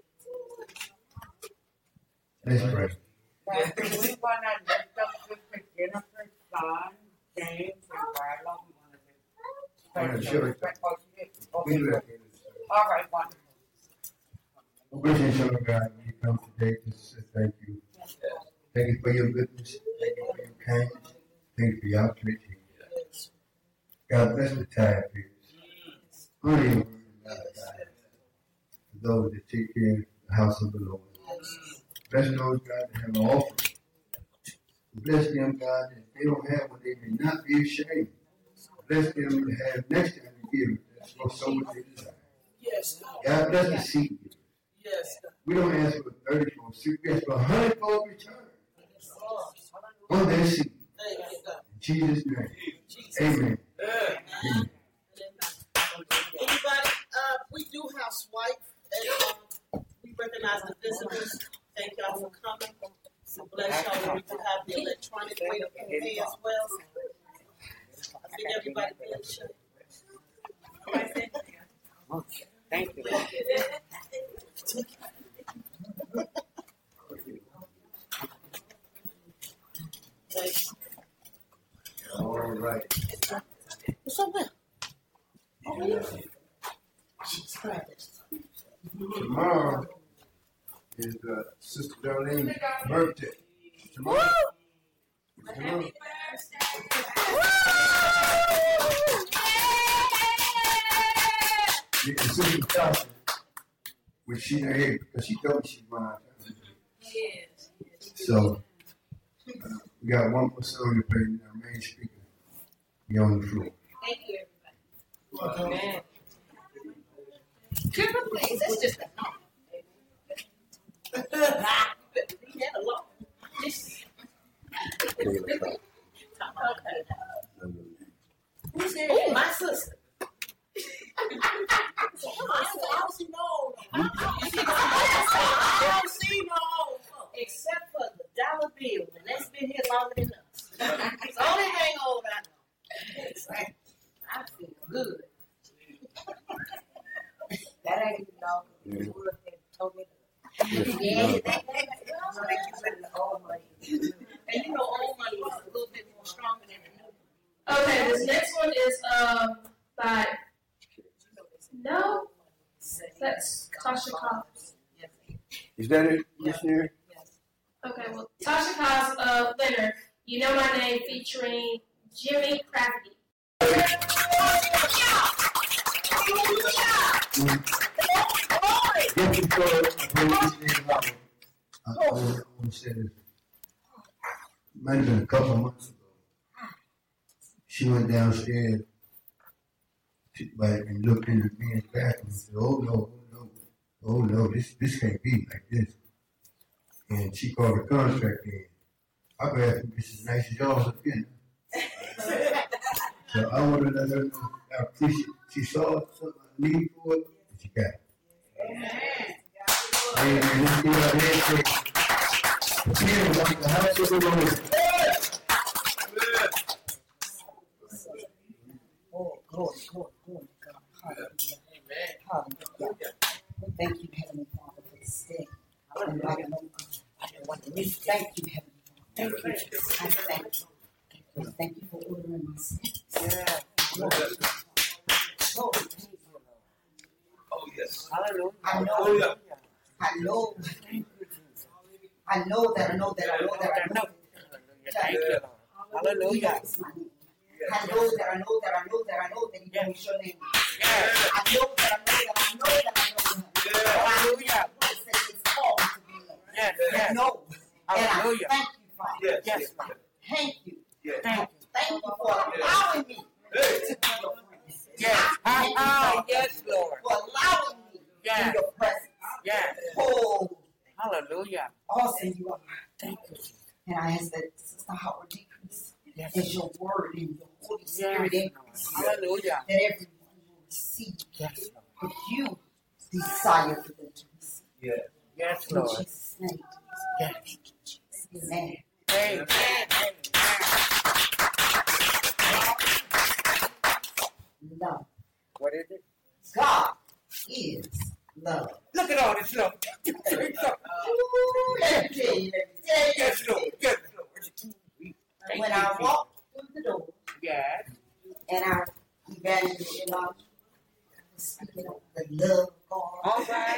Speaker 6: Let's pray.
Speaker 7: We want to lift up Sister Jennifer's son, James, and Ryla. We want to
Speaker 6: Sure. We do that.
Speaker 7: All right, wonderful.
Speaker 6: Gracious Son of God, we come today to say thank you. Thank you for your goodness. Thank you for your kindness. Thank you for your outreach. God bless the taxpayers. Honor your word, God. For those that take care of the house of the Lord. Bless those, God, that have an offering. Bless them, God, that they don't have what they may not be ashamed. Bless them to have next time to give. That's what so much they desire.
Speaker 2: Yes.
Speaker 6: God bless the seed.
Speaker 2: Yes.
Speaker 6: We don't ask for 30-fold, we ask for 100-fold return on that seed.
Speaker 2: Thank you, God.
Speaker 6: In Jesus' name. Amen. Amen.
Speaker 2: Anybody? We do have swipe, and we recognize the visitors. Thank y'all for coming. So bless y'all. We do have the electronic way to pay as well. I think everybody did share.
Speaker 7: Thank you.
Speaker 6: All right.
Speaker 2: What's up there?
Speaker 6: Tomorrow is Sister Darlene's birthday. Tomorrow. Tomorrow. You can see the doctor with Sheena Hayes because she told me she's mine. So we got one more song to play. Our main speaker be on the floor.
Speaker 5: Thank you, everybody. Amen. Triple please, that's just a
Speaker 2: Who's there? Oh, my sister. I don't see no. I don't see no. Except for the dollar bill, and that's been here longer than us. It's the only thing old I know. I feel good.
Speaker 7: That ain't even all. Yeah.
Speaker 2: And you know, old money is a little bit more stronger than the new.
Speaker 5: Okay, this next one is by that's Tasha Cobbs.
Speaker 6: Is that it, missionary?
Speaker 5: Okay, well, Tasha Cobbs, Leonard, You Know My Name, featuring Jimmy Crafty.
Speaker 6: I want to say this. Might have been a couple of months ago. She went downstairs and looked in the men's bathroom and said, oh no, this can't be like this. And she called the contract in. Our bathroom is as nice as y'all's up here. So I want to let her know I appreciate it. She saw something I need for it, and she got it. Amen. Let's give our handshake. Again, like the house of the Lord.
Speaker 9: Hallelujah. Thank you, Heavenly Father, for this day.
Speaker 1: We thank you, Heavenly Father. Thank you, Jesus. I thank you. We thank you for ordering my steps.
Speaker 7: Yeah.
Speaker 1: Lord,
Speaker 8: Oh, yes.
Speaker 7: Hallelujah.
Speaker 1: I know that I know.
Speaker 7: Thank you, Lord. Hallelujah.
Speaker 1: I know that He knows your name.
Speaker 7: Yes.
Speaker 1: I know that I know him.
Speaker 7: Hallelujah.
Speaker 1: I say it's called to be loved.
Speaker 7: Yes,
Speaker 1: I
Speaker 7: yes.
Speaker 1: know. And I
Speaker 7: Hallelujah.
Speaker 1: thank you, Father.
Speaker 8: Yes.
Speaker 7: Yes,
Speaker 8: Yes.
Speaker 7: Lord.
Speaker 1: Thank you.
Speaker 8: Yes.
Speaker 7: Thank you.
Speaker 1: Thank you for allowing me
Speaker 8: Hey.
Speaker 1: to be your friend.
Speaker 7: Yes.
Speaker 1: Thank you, Father,
Speaker 7: Yes, Lord.
Speaker 1: for allowing me
Speaker 7: Yes.
Speaker 1: in your presence.
Speaker 7: Yes.
Speaker 1: Oh,
Speaker 7: Hallelujah.
Speaker 1: awesome you are.
Speaker 7: Thank you.
Speaker 1: And I ask that Sister Howard decrease
Speaker 7: Yes.
Speaker 1: as your word and your Holy Spirit
Speaker 7: Yes.
Speaker 1: increase.
Speaker 7: Hallelujah.
Speaker 1: That everyone will receive
Speaker 7: Yes, Lord.
Speaker 1: what you desire for them to receive.
Speaker 8: Yes.
Speaker 7: Yes,
Speaker 1: In
Speaker 7: Lord.
Speaker 1: Jesus' name.
Speaker 7: Yes.
Speaker 1: Amen.
Speaker 7: Amen.
Speaker 1: Love.
Speaker 7: What is it?
Speaker 1: God is love.
Speaker 7: Look at all this love.
Speaker 1: Ooh, let me tell you.
Speaker 7: Yes, Lord. Yes, Lord.
Speaker 1: When I walk through the door
Speaker 7: Yes.
Speaker 1: and our evangelist, was speaking of the love of God.
Speaker 7: All right.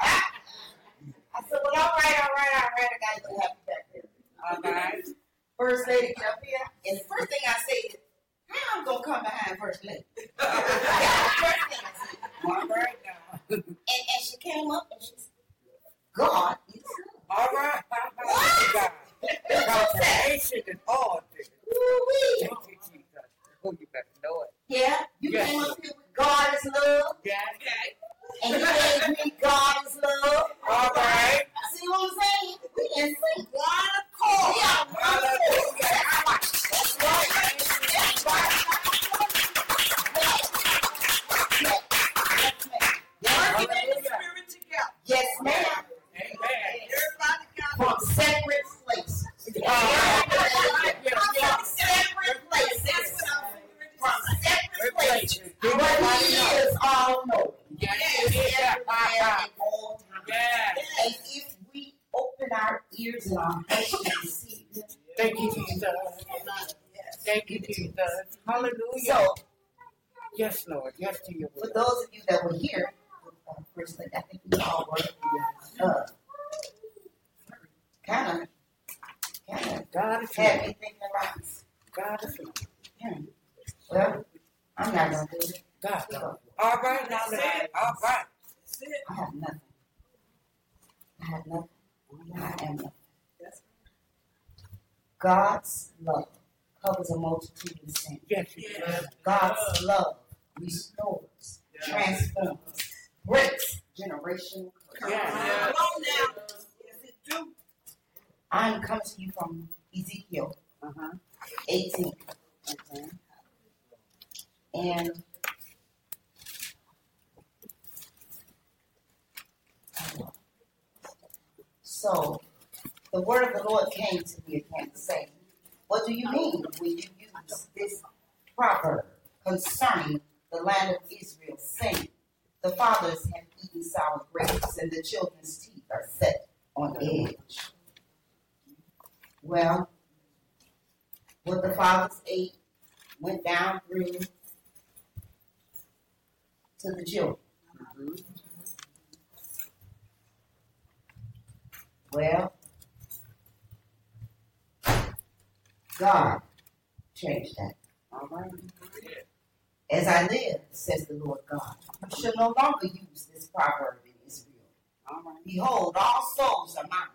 Speaker 1: I said, well, all right. I got to go happy back there.
Speaker 7: All right.
Speaker 1: First lady get up here, and the first thing I say is, how I'm going to come behind First Lady? That's the first thing I said.
Speaker 7: All right now.
Speaker 1: And she came up and she said, God is love.
Speaker 7: All right. God. Salvation is all things.
Speaker 1: Woo-wee.
Speaker 7: Thank you, Jesus. Oh, you better know it.
Speaker 1: Yeah, you
Speaker 7: Yes.
Speaker 1: came up here with God is love,
Speaker 7: Yes.
Speaker 1: and you gave me God is love.
Speaker 7: All right.
Speaker 1: See what I'm saying? We in sync. One accord. We are one accord. That's right. That's right. That's right. Yes, ma'am.
Speaker 7: Amen.
Speaker 1: From separate places. From separate places. From separate places. But He is all knowing.
Speaker 7: Yes.
Speaker 1: Everywhere and all time.
Speaker 7: Yes.
Speaker 1: And if we open our ears and our hearts to receive Him,
Speaker 7: Thank you, Jesus. Thank you, Jesus. Hallelujah.
Speaker 1: so
Speaker 7: Yes, Lord. Yes to your
Speaker 1: for
Speaker 7: will.
Speaker 1: those of you that were here, first, I think we all were kind of
Speaker 7: God is
Speaker 1: had
Speaker 7: love.
Speaker 1: me thinking about,
Speaker 7: God is love.
Speaker 1: well, I'm not going to do it.
Speaker 7: God is love. All right, now, listen. All right.
Speaker 1: I have nothing. I am nothing. God's love covers a multitude of sins.
Speaker 7: Yes, yes.
Speaker 1: God's love restores, transforms, breaks generational curses.
Speaker 7: Yes.
Speaker 1: I'm coming to you from Ezekiel 18. And so the word of the Lord came to me again saying, what do you mean when you use this proverb concerning the land of Israel, saying, the fathers have eaten sour grapes and the children's teeth are set on edge? Well, what the fathers ate went down through to the children. Well, God changed that.
Speaker 7: All right.
Speaker 1: As I live, says the Lord God, you shall no longer use this proverb in Israel.
Speaker 7: All right.
Speaker 1: Behold, all souls are mine.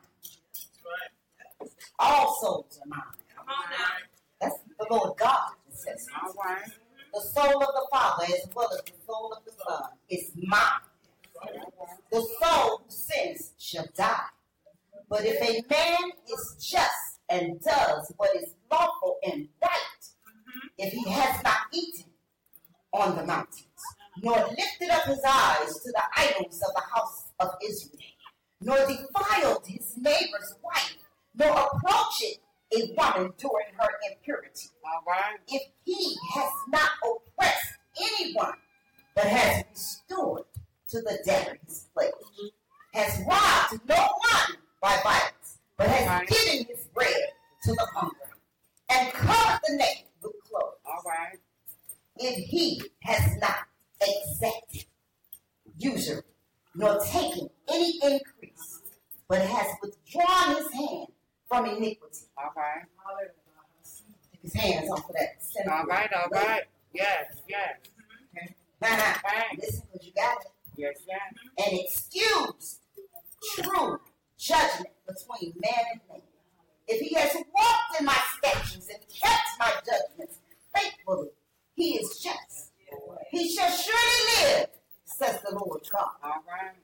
Speaker 1: All souls are mine. That's the Lord God that says this.
Speaker 7: All right.
Speaker 1: The soul of the Father as well as the soul of the Son is mine. The soul who sins shall die. But if a man is just and does what is lawful and right, if he has not eaten on the mountains, nor lifted up his eyes to the idols of the house of Israel, nor defiled his neighbor's wife, nor approached a woman during her impurity,
Speaker 7: All right.
Speaker 1: if he has not oppressed anyone, but has restored to the debtor his place, has robbed no one by violence,
Speaker 9: but has given his bread to the hungry, and covered the naked with clothes.
Speaker 7: All right.
Speaker 9: If he has not exacted usury, nor taken any increase, but has withdrawn his hand from iniquity.
Speaker 7: All right.
Speaker 9: Take his hands off of that sin.
Speaker 7: All right. All right. Yes. Yes.
Speaker 9: Okay.
Speaker 7: Right.
Speaker 9: Listen, because you got it.
Speaker 7: Yes. Yes.
Speaker 9: And excuse true judgment between man and man. If he has walked in my statutes and kept my judgments faithfully, he is just. He shall surely live, says the Lord God.
Speaker 7: All right.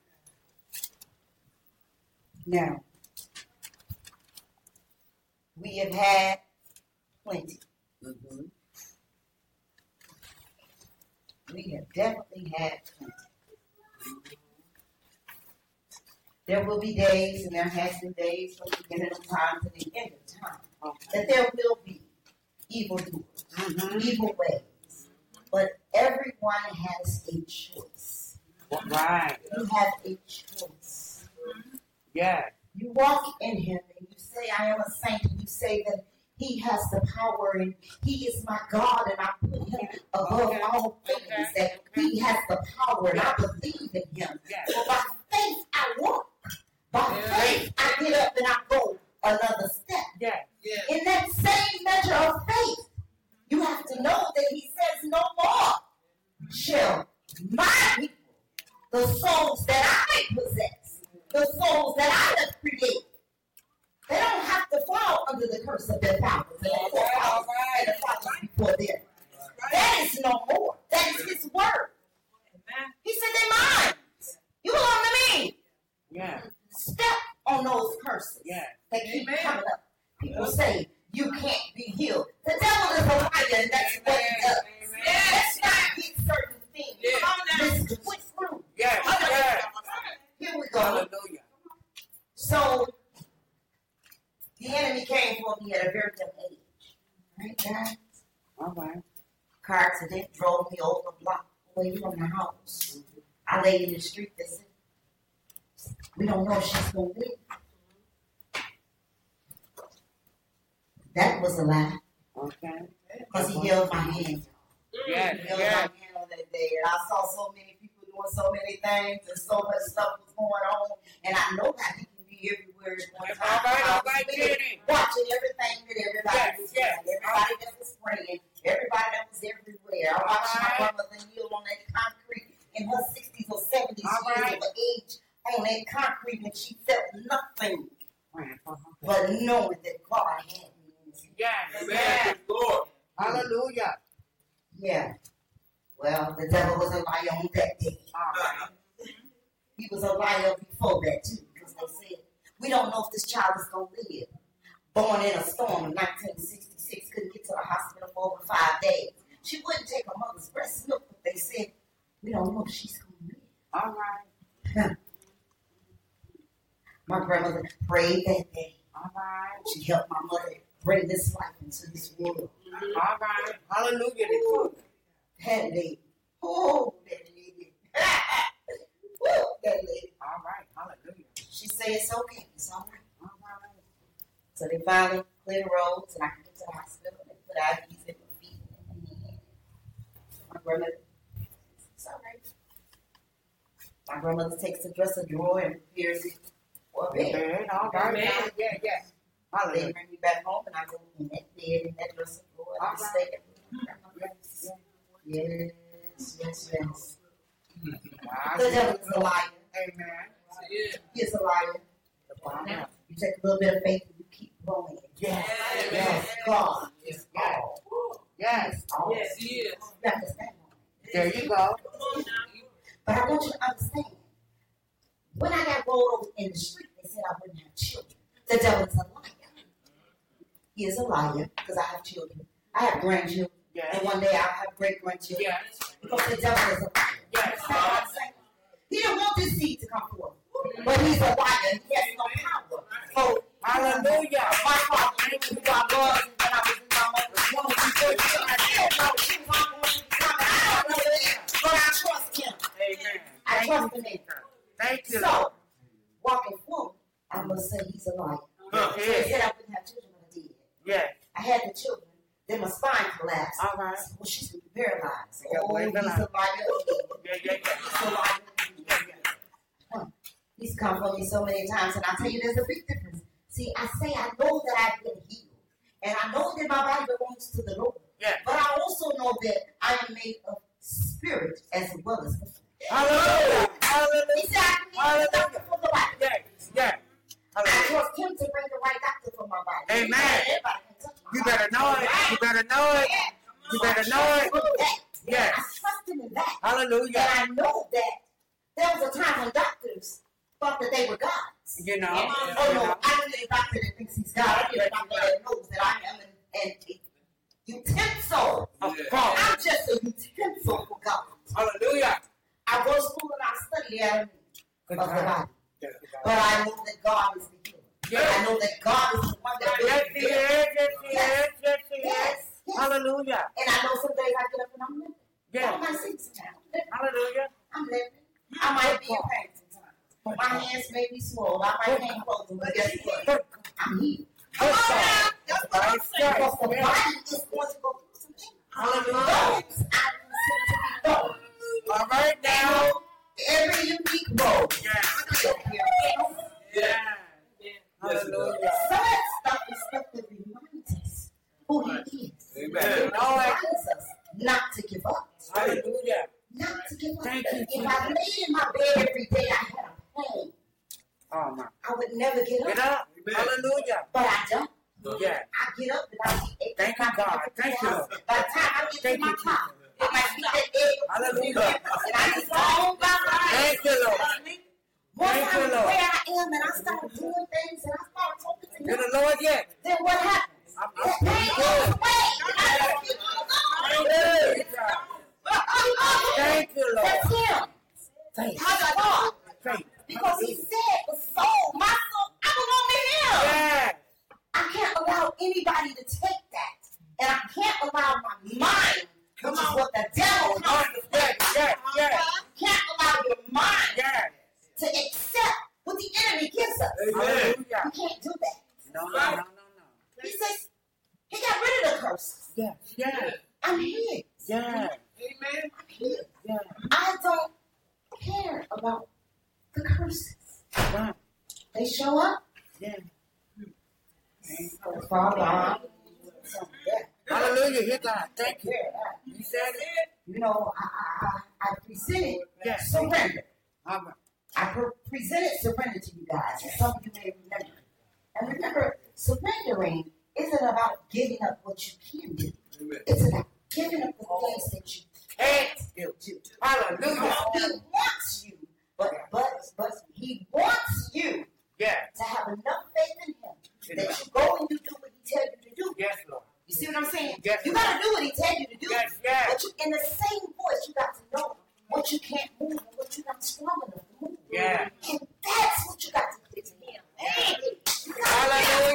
Speaker 9: Now, we have had plenty.
Speaker 7: Mm-hmm.
Speaker 9: We have definitely had plenty. There will be days, and there has been days from the beginning of time to the end of time, that there will be evildoers, evil ways. But everyone has a choice.
Speaker 7: Right.
Speaker 9: You have a choice.
Speaker 7: Yeah.
Speaker 9: You walk in him and you say, I am a saint, and you say that he has the power and he is my God, and I put him above all things, that he has the power, and I believe in him. So by faith I walk. By faith I get up and I go another step. In that same measure of faith, you have to know that he says no more shall my people, the souls that I possess, the souls that I have created, they don't have to fall under the curse of their fathers and the fathers before them. That is no more. That is his word. He said they're mine. You belong to me.
Speaker 7: Yeah.
Speaker 9: Step on those curses that keep coming up. People say you can't be healed. The devil is a liar, and that's what he does. Let's not get certain things. Let's twist through. Here we go.
Speaker 7: Hallelujah.
Speaker 9: So the enemy came for me at a very young age. Right, guys?
Speaker 7: All right.
Speaker 9: Car accident drove me over the block away from the house. I laid in the street. They said, we don't know if she's going to live. That was a lie.
Speaker 7: Okay.
Speaker 9: Because he held my hand.
Speaker 7: Yes.
Speaker 9: He held my hand on that day. And I saw so many people doing so many things, and so much stuff was going on. And I know that he can be everywhere at one time.
Speaker 7: All right, Jenny.
Speaker 9: Watching everything that everybody was doing. Everybody that was praying. Everybody that was everywhere. I watched my grandmother kneel on that concrete in her 60s or 70s years of age on that concrete, and she felt nothing but knowing that God had me in his hand.
Speaker 7: Yes. Lord. Hallelujah.
Speaker 9: Yeah. Well, the devil was a liar on that day. He was a liar before that too, because they said, we don't know if this child is going to live. Born in a storm in 1966, couldn't get to the hospital for over 5 days. She wouldn't take her mother's breast milk, but they said, we don't know if she's going to live.
Speaker 7: All right.
Speaker 9: My grandmother prayed that day.
Speaker 7: All right.
Speaker 9: She helped my mother bring this life into this world.
Speaker 7: All right. Hallelujah.
Speaker 9: That lady. Oh, that lady. Woo, that lady.
Speaker 7: All right. Hallelujah.
Speaker 9: She said, it's okay. It's all right.
Speaker 7: All right.
Speaker 9: So they finally cleared the roads, and I could get to the hospital, and they put IVs in my feet and my hand. My grandmother, it's all right. My grandmother takes the dresser drawer and prepares it for a bed.
Speaker 7: All right. Yeah.
Speaker 9: They bring me back home, and I go in that bed in that dresser drawer, and I stay there. Yes. The devil is a liar.
Speaker 7: Amen.
Speaker 9: He is a liar. You take a little bit of faith and you keep going. Yes. God is all.
Speaker 7: Yes.
Speaker 4: Yes, he is.
Speaker 9: You understand?
Speaker 7: There you go.
Speaker 9: But I want you to understand. When I got rolled over in the street, they said I wouldn't have children. The devil is a liar. He is a liar because I have children. I have grandchildren.
Speaker 7: Yes.
Speaker 9: And one day I'll have great-grandchildren.
Speaker 7: Yes.
Speaker 9: Because the devil is a liar.
Speaker 7: Yes.
Speaker 9: That's what I'm saying. He didn't want this seed to come forth. But he's a liar. He has no power. So,
Speaker 7: hallelujah.
Speaker 9: My father knew who I was when I was in my mother's womb. I didn't know she was going to be coming. I don't know that. But I trust him.
Speaker 7: Amen.
Speaker 9: I trust him.
Speaker 7: Thank you.
Speaker 9: So, walking forward, I must say he's a liar.
Speaker 7: Yes,
Speaker 9: So
Speaker 7: it
Speaker 9: they
Speaker 7: is.
Speaker 9: said I wouldn't have children, but I did.
Speaker 7: Yes.
Speaker 9: I had the children. Then my spine collapsed.
Speaker 7: All right.
Speaker 9: Well, she's paralyzed.
Speaker 7: Yeah,
Speaker 9: Oh,
Speaker 7: wait
Speaker 9: he's
Speaker 7: a
Speaker 9: a
Speaker 7: minute.
Speaker 9: liar again.
Speaker 7: Yeah.
Speaker 9: He's a liar again. He's come for me so many times, and I tell you, there's a big difference. See, I say I know that I've been healed, and I know that my body belongs to the Lord.
Speaker 7: Yeah.
Speaker 9: But I also know that I am made of spirit as well as the flesh.
Speaker 7: Hallelujah. Hallelujah.
Speaker 9: He said I can get the doctor for the body.
Speaker 7: Yes. Yeah.
Speaker 9: I
Speaker 7: Hallelujah.
Speaker 9: trust him to bring the right doctor for my body.
Speaker 7: Amen.
Speaker 9: Everybody can touch my
Speaker 7: You
Speaker 9: body.
Speaker 7: better know it. You better know it. You better know it. Yes.
Speaker 9: I trust him in that.
Speaker 7: Hallelujah.
Speaker 9: And I know that there was a time when doctors thought that they were gods.
Speaker 7: You know.
Speaker 9: Oh no, I don't need a doctor that thinks he's God. I need a doctor that knows that I am an utensil.
Speaker 7: Of course.
Speaker 9: I'm just a utensil for God.
Speaker 7: Hallelujah.
Speaker 9: I go to school and I study the anatomy
Speaker 7: Good
Speaker 9: of the
Speaker 7: God.
Speaker 9: body.
Speaker 7: Yes.
Speaker 9: But I know that God is the healer.
Speaker 7: Yes.
Speaker 9: I know that God is the one that
Speaker 7: Yes,
Speaker 9: will
Speaker 7: he is. Yes, he is. Yes, he is.
Speaker 9: Yes.
Speaker 7: Hallelujah.
Speaker 9: And I know some days I get up and I'm living.
Speaker 7: Yeah.
Speaker 9: I might see sometimes.
Speaker 7: Hallelujah.
Speaker 9: I'm living. I might be in pain sometimes. My hands may be swollen. I might can't close them, but guess what? I'm healed.
Speaker 7: Good God.
Speaker 9: That's what I'm saying. Because the body is going to go through some things.
Speaker 7: Hallelujah.
Speaker 9: Those I consider to be those.
Speaker 7: All right now.
Speaker 9: Every unique role.
Speaker 7: Yeah. Hallelujah.
Speaker 9: So that stuff is stuff that reminds us who he is.
Speaker 7: Amen.
Speaker 9: It reminds us not to give up.
Speaker 7: Hallelujah.
Speaker 9: Not to give up.
Speaker 7: Thank you,
Speaker 9: If I laid in my bed every day, I had a pain.
Speaker 7: Oh, my.
Speaker 9: I would never get up.
Speaker 7: Get up. Hallelujah.
Speaker 9: But I don't.
Speaker 7: Yeah.
Speaker 9: I get up and I see
Speaker 7: Thank you, God. Thank you.
Speaker 9: By the time I get
Speaker 7: Thank
Speaker 9: to my
Speaker 7: you,
Speaker 9: car, it might be that egg.
Speaker 7: Hallelujah.
Speaker 9: And I just go by my
Speaker 7: Thank you, Lord.
Speaker 9: Once
Speaker 7: Thank
Speaker 9: I'm
Speaker 7: you, Lord.
Speaker 9: where I am and I start doing things and I start talking to
Speaker 7: You're
Speaker 9: him,
Speaker 7: the Lord yet.
Speaker 9: then what happens?
Speaker 7: I'm
Speaker 9: That pain goes away. And I just keep on going.
Speaker 7: Thank you, Lord.
Speaker 9: That's him.
Speaker 7: Thank you.
Speaker 9: How's God?
Speaker 7: Thank you.
Speaker 9: Because he said the soul, my soul, I belong to him.
Speaker 7: Yeah.
Speaker 9: I can't allow anybody to take that. And I can't allow my mind, which is what the devil comes to
Speaker 7: Yes, yes, yes.
Speaker 9: You can't allow your mind
Speaker 7: Yes.
Speaker 9: to accept what the enemy gives us.
Speaker 7: Hallelujah.
Speaker 9: You can't do that.
Speaker 7: No.
Speaker 9: He says, he got rid of the curses.
Speaker 7: Yes, yes,
Speaker 9: I'm his.
Speaker 7: yes.
Speaker 9: I'm his.
Speaker 7: Yeah.
Speaker 9: I don't care about the curses.
Speaker 7: Right.
Speaker 9: They show up.
Speaker 7: Yeah.
Speaker 9: Father,
Speaker 7: Hallelujah. Here, God. Thank you. You said it.
Speaker 9: you know, I presented
Speaker 7: Yes.
Speaker 9: surrender.
Speaker 7: All right.
Speaker 9: I presented surrender to you guys. And some of you may remember. And remember, surrendering isn't about giving up what you can do. It's about giving up the things that you can't do.
Speaker 7: Hallelujah.
Speaker 9: He wants you, but he wants you
Speaker 7: Yes.
Speaker 9: to have enough faith in him that you go and you do what he tells you to do.
Speaker 7: Yes, Lord.
Speaker 9: You see what I'm saying?
Speaker 7: Yes.
Speaker 9: You got to do what he tells you to do.
Speaker 7: Yes, yes.
Speaker 9: But you, in the same voice, you got to know what you can't move and what you're not strong enough to move.
Speaker 7: Yeah.
Speaker 9: And that's what you got to give to him. Hey, you gotta
Speaker 7: Hallelujah.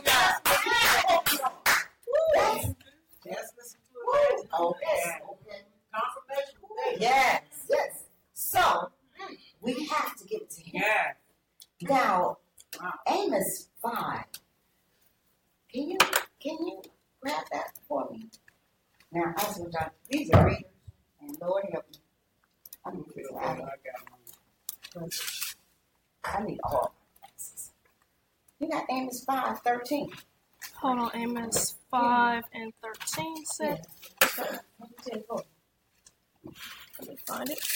Speaker 9: Yes.
Speaker 2: Yes, listen to
Speaker 9: Woo.
Speaker 2: it.
Speaker 9: Okay.
Speaker 2: Confirmation.
Speaker 9: Yes. Yes. So we have to give it to him.
Speaker 7: Yes.
Speaker 9: Now, Amos 5. Can you grab that for me? Now, as we're done, these are readers, and Lord help me. I need this one. I need all my glasses. You got Amos 5:13.
Speaker 5: Hold on, Amos 5 and 13 said.
Speaker 9: Let
Speaker 5: me find it.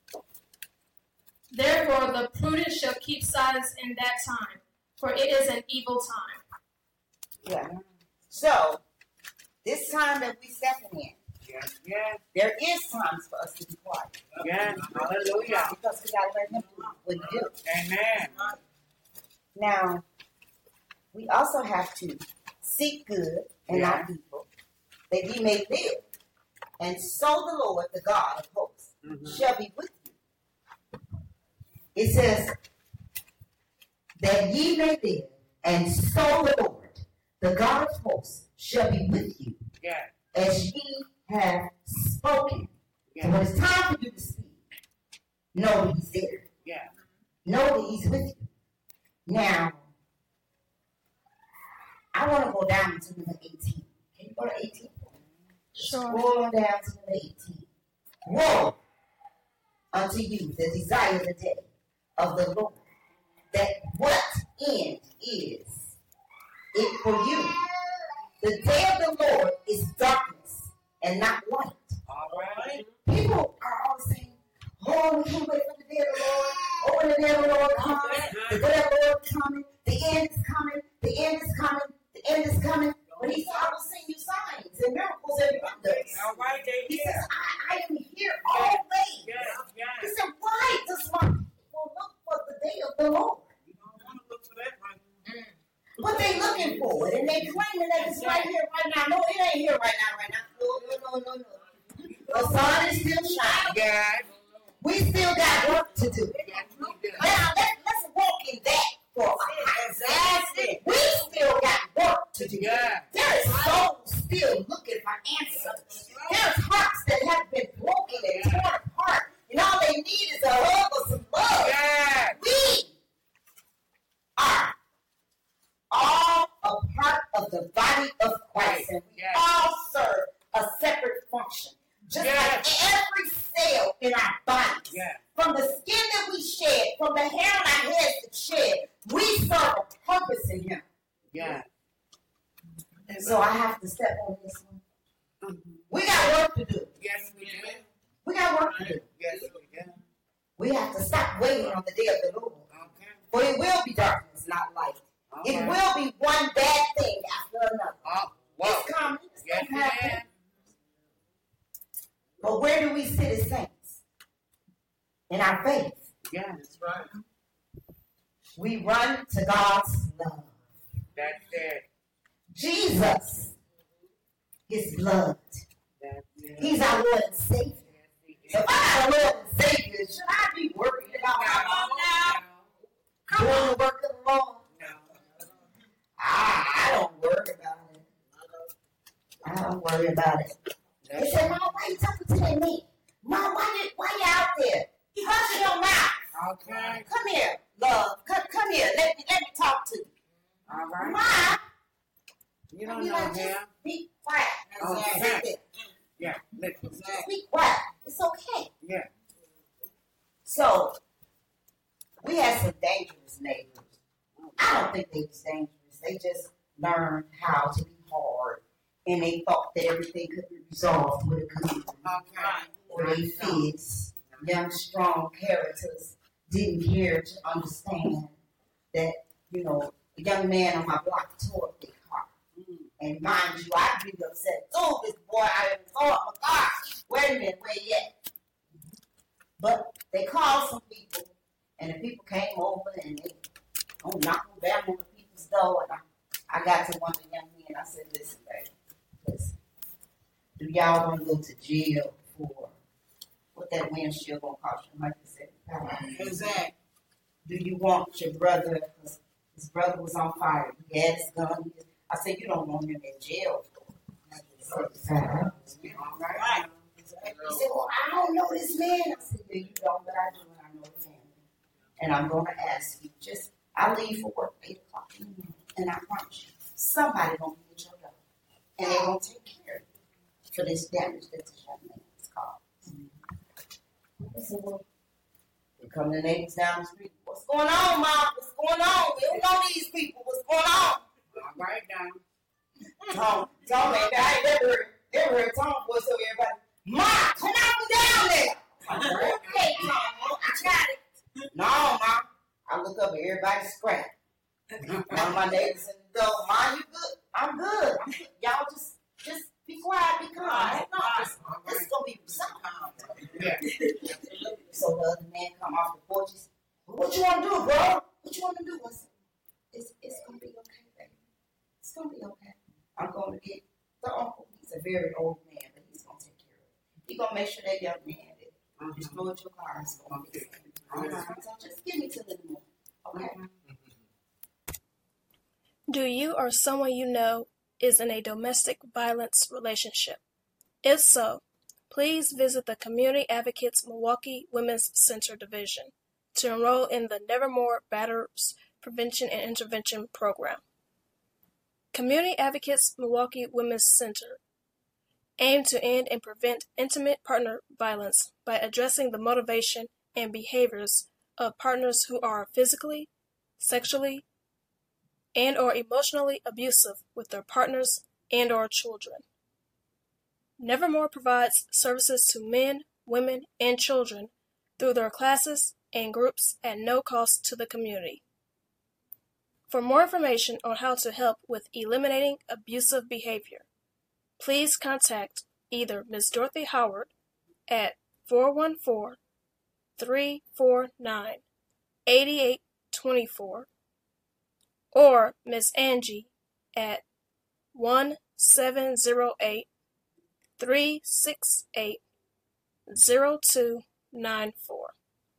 Speaker 5: Therefore the prudent shall keep silence in that time, for it is an evil time.
Speaker 9: Yeah. So, this time that we stepping in,
Speaker 7: Yes. Yes.
Speaker 9: there is times for us to be quiet.
Speaker 7: Yes. Hallelujah.
Speaker 9: Because we got to let him do what he do.
Speaker 7: Amen.
Speaker 9: Now, we also have to seek good and not evil, that ye may live. And so the Lord, the God of hosts, shall be with you. It says, that ye may live, and so the Lord, the God of hosts, shall be with you,
Speaker 7: Yes.
Speaker 9: as ye have spoken.
Speaker 7: Yes.
Speaker 9: So when it's time for you to speak, know that he's there.
Speaker 7: Yes.
Speaker 9: Know that he's with you. Now, I want to go down to number 18. Can you go to 18?
Speaker 5: Sure.
Speaker 9: Scroll on down to number 18. Woe unto you that desire the day of the Lord, that what end is it for you? The day of the Lord is darkness and not light.
Speaker 7: All right.
Speaker 9: People are always saying, oh, we can't wait for the day of the Lord. Oh, when the day of the Lord comes, the day of the Lord is coming, the end is coming, the end is coming, the end is coming. But he said, I will send you signs and miracles and wonders.
Speaker 7: All right,
Speaker 9: He says, I am here always. He said, why does my people look for the day of the Lord?
Speaker 7: You don't want to look for that one.
Speaker 9: What they looking for it, and they claiming that it's right here, right now. No, it ain't here right now. No. The sun is still shining.
Speaker 7: God.
Speaker 9: We still got work to do. Now, let's walk in that for a while. We still got work to do. There is souls still looking for answers. There's hearts that have been broken and torn apart, and all they need is a hug or some love. We are all a part of the body of Christ, and we all serve a separate function. Just like every cell in our bodies, from the skin that we shed, from the hair on our heads that shed, we serve a purpose in Him. And so I have to step on this one. We got work to do.
Speaker 7: Yes, we do.
Speaker 9: We got work to do.
Speaker 7: Yes, we do.
Speaker 9: We have to stop waiting on the day of the Lord. For it will be darkness, not light. It will be one bad thing after another. It's coming. It's going to happen. But where do we sit as saints? In our faith.
Speaker 7: Yeah, that's right.
Speaker 9: We run to God's love.
Speaker 7: That's it.
Speaker 9: Jesus, His blood. He's our Lord and Savior. So if I got a Lord and Savior, should I be worried about doing the work of the Lord?
Speaker 7: No.
Speaker 9: I don't worry about it. I don't worry about it. They said, Mom, why you talking to that man? Mom, why you out there? Hush your mouth.
Speaker 7: Okay.
Speaker 9: Come here, love. Come here. Let me talk to you.
Speaker 7: All right.
Speaker 9: Mom.
Speaker 7: You don't know him.
Speaker 9: Just be quiet.
Speaker 7: Okay. Yeah.
Speaker 9: Just be quiet. It's okay.
Speaker 7: Yeah.
Speaker 9: So, we had some dangerous neighbors. I don't think they was dangerous. They just learned how to be hard. And they thought that everything could be resolved with a command. Or they fists. Young, strong characters didn't care to understand that, a young man on my block tore up their car. And mind you, I'd be upset. Oh, this boy, I didn't thought, oh my gosh, wait a minute, where you at? But they called some people, and the people came over and they knocked down on the people's door. And I got to one of the young men. I said, listen, baby. Listen, do y'all want to go to jail for what that windshield gonna cost you? Like I said,
Speaker 7: Exactly.
Speaker 9: do you want your brother? Because his brother was on fire. He had his gun. I said, you don't want him in jail for
Speaker 7: Right.
Speaker 9: He said, well, I don't know this man. I said, yeah, you don't, but I do, and I know the family. And I'm going to ask you, I leave for work 8 o'clock in the morning, and I promise you, somebody going to get your door. And they're going to take care of you for this damage that this young man has caused. I said, well, we come to the neighbors down the street. What's going on, Mom? What's going on? We don't know these people. What's going on?
Speaker 7: All right, now.
Speaker 9: Tom, man, I ain't never heard Tom voice over everybody. Ma, come out and down there. Okay, Tom, I got it. No, Ma. I look up and everybody's scrapped. One of my neighbors in the door, Ma, you good? I'm good. Y'all just be quiet, be calm. No, this is gonna be something.
Speaker 7: Yeah.
Speaker 9: So the other man come off the porch. He said, what you want to do, bro? What you want to do? I said, it's gonna be okay, baby. It's gonna be okay. I'm gonna get the uncle. He's a very old man, but he's gonna take care of it. He's gonna make sure that young man that destroyed your car is gonna be okay. So just give me till the morning, okay?
Speaker 5: Do you or someone you know is in a domestic violence relationship? If so, please visit the Community Advocates Milwaukee Women's Center Division to enroll in the Nevermore Batters Prevention and Intervention Program. Community Advocates Milwaukee Women's Center aim to end and prevent intimate partner violence by addressing the motivation and behaviors of partners who are physically, sexually, and or emotionally abusive with their partners and or children. Nevermore provides services to men, women, and children through their classes and groups at no cost to the community. For more information on how to help with eliminating abusive behavior, please contact either Ms. Dorothy Howard at 414-349-8824 or Ms. Angie at 1708-368-0294.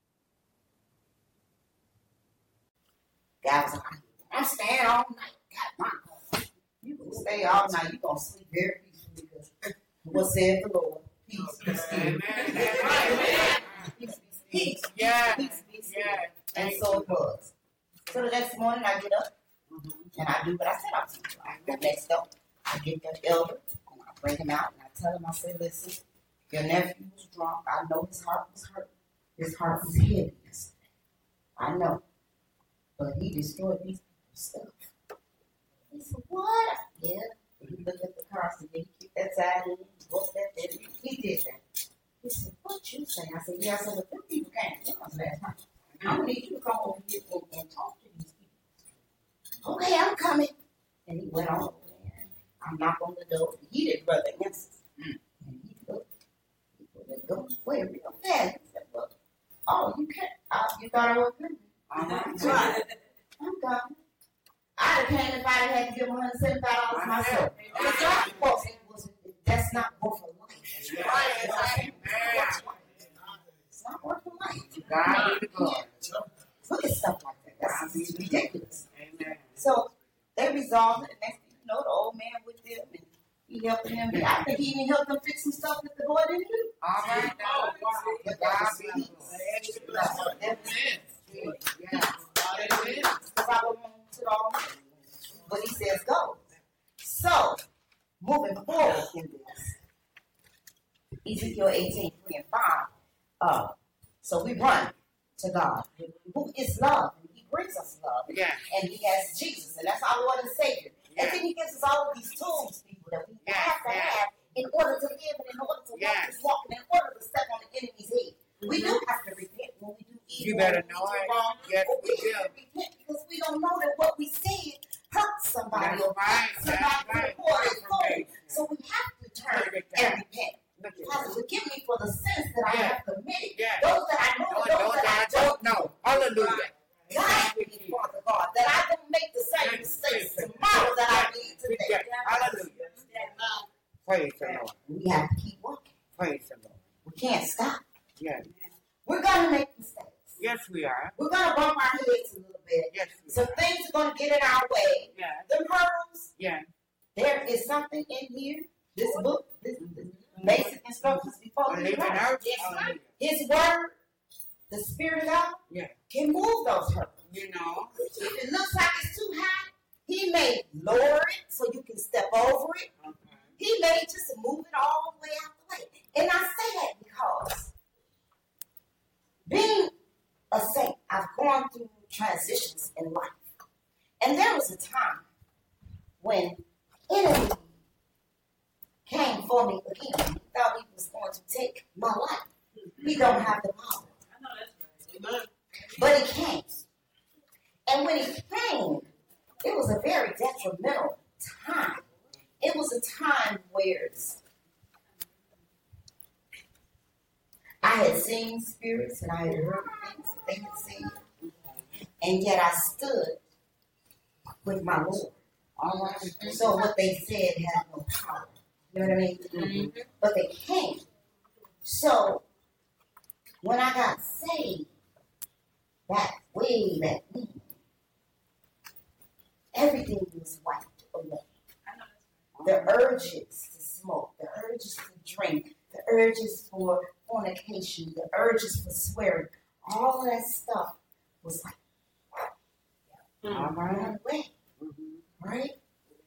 Speaker 9: Guys, I'm staying all night. God, you can stay all night. You're going to sleep very peacefully because what said the Lord? Peace, peace, peace. Peace, peace,
Speaker 7: Yeah.
Speaker 9: peace, peace.
Speaker 7: Yeah.
Speaker 9: And so it was. So the next morning I get up and I do what I said I was going to do. I go next door. I get that elder and I bring him out and I tell him, I say, listen, your nephew was drunk. I know his heart was hurt. His heart was heavy yesterday. I know. But he destroyed these people's stuff. He said, what? Yeah. He looked at the car and said, did he keep that side in? Broke that there? He did that. He said, what you say? I said, yeah. I said, but them people came to us last night. I'm going to need you to come over here and talk to these people. Okay, I'm coming. And he went on over there. I knocked on the door. He didn't brother answer. And he looked. He put the door away real fast. He said, well, oh, you can't. You thought I was coming? I'm coming. I'd have came if I had to give $175 myself. That's not worth a life. It's not worth a life. Look at stuff like that. That's ridiculous. So they resolved it. The next thing you know, the old man with them and he helping them. I think he even helped them fix some stuff that the boy didn't do.
Speaker 7: All right.
Speaker 9: But he says go. So, moving forward in this, Ezekiel 18:3-5. So we run to God, who is love, and He brings us love, and He has Jesus, and that's our Lord and Savior. And then He gives us all of these tools, people, that we have to have in order to live and in order to walk this walk, and in order to step on the enemy's head. We do have to repent when we do evil.
Speaker 7: You better know it.
Speaker 9: Wrong.
Speaker 7: Yes,
Speaker 9: But
Speaker 7: we
Speaker 9: we
Speaker 7: do.
Speaker 9: have to repent because we don't know that what we said hurts somebody or hurts somebody before it's full. So we have to turn and repent. Father, forgive me for the sins that I have committed. Those that I know and those that I don't know.
Speaker 7: Hallelujah.
Speaker 9: Guide me, Father God, that I don't make the same mistakes tomorrow that I did today.
Speaker 7: Hallelujah. Praise the Lord.
Speaker 9: We have to keep working.
Speaker 7: Praise the Lord.
Speaker 9: We can't stop.
Speaker 7: Yes.
Speaker 9: We're going to make mistakes.
Speaker 7: Yes, we are.
Speaker 9: We're going to bump our heads a little bit.
Speaker 7: Yes, we
Speaker 9: Some
Speaker 7: are.
Speaker 9: things are going to get in our way.
Speaker 7: Yeah.
Speaker 9: Them hurdles.
Speaker 7: Yeah.
Speaker 9: There is something in here, this book, this basic instructions before we
Speaker 7: Believe in
Speaker 9: run.
Speaker 7: us.
Speaker 9: His word, the Spirit of God, can move those hurdles.
Speaker 7: You know.
Speaker 9: If it looks like it's too high, He may lower it so you can step over it. He may just move it all the way out the way. And I say that because being a saint, I've gone through transitions in life. And there was a time when enemy came for me again. He thought he was going to take my life. He don't have the power. But he came. And when he came, it was a very detrimental time. It was a time where I had seen spirits and I had heard things that they had seen. And yet I stood with my Lord. All right. So what they said had no power. You know what I mean? Mm-hmm. But they came. So when I got saved, way back then, everything was wiped away. The urges to smoke, the urges to drink, the urges for fornication, the urges for swearing, all of that stuff was like, all right, away, right?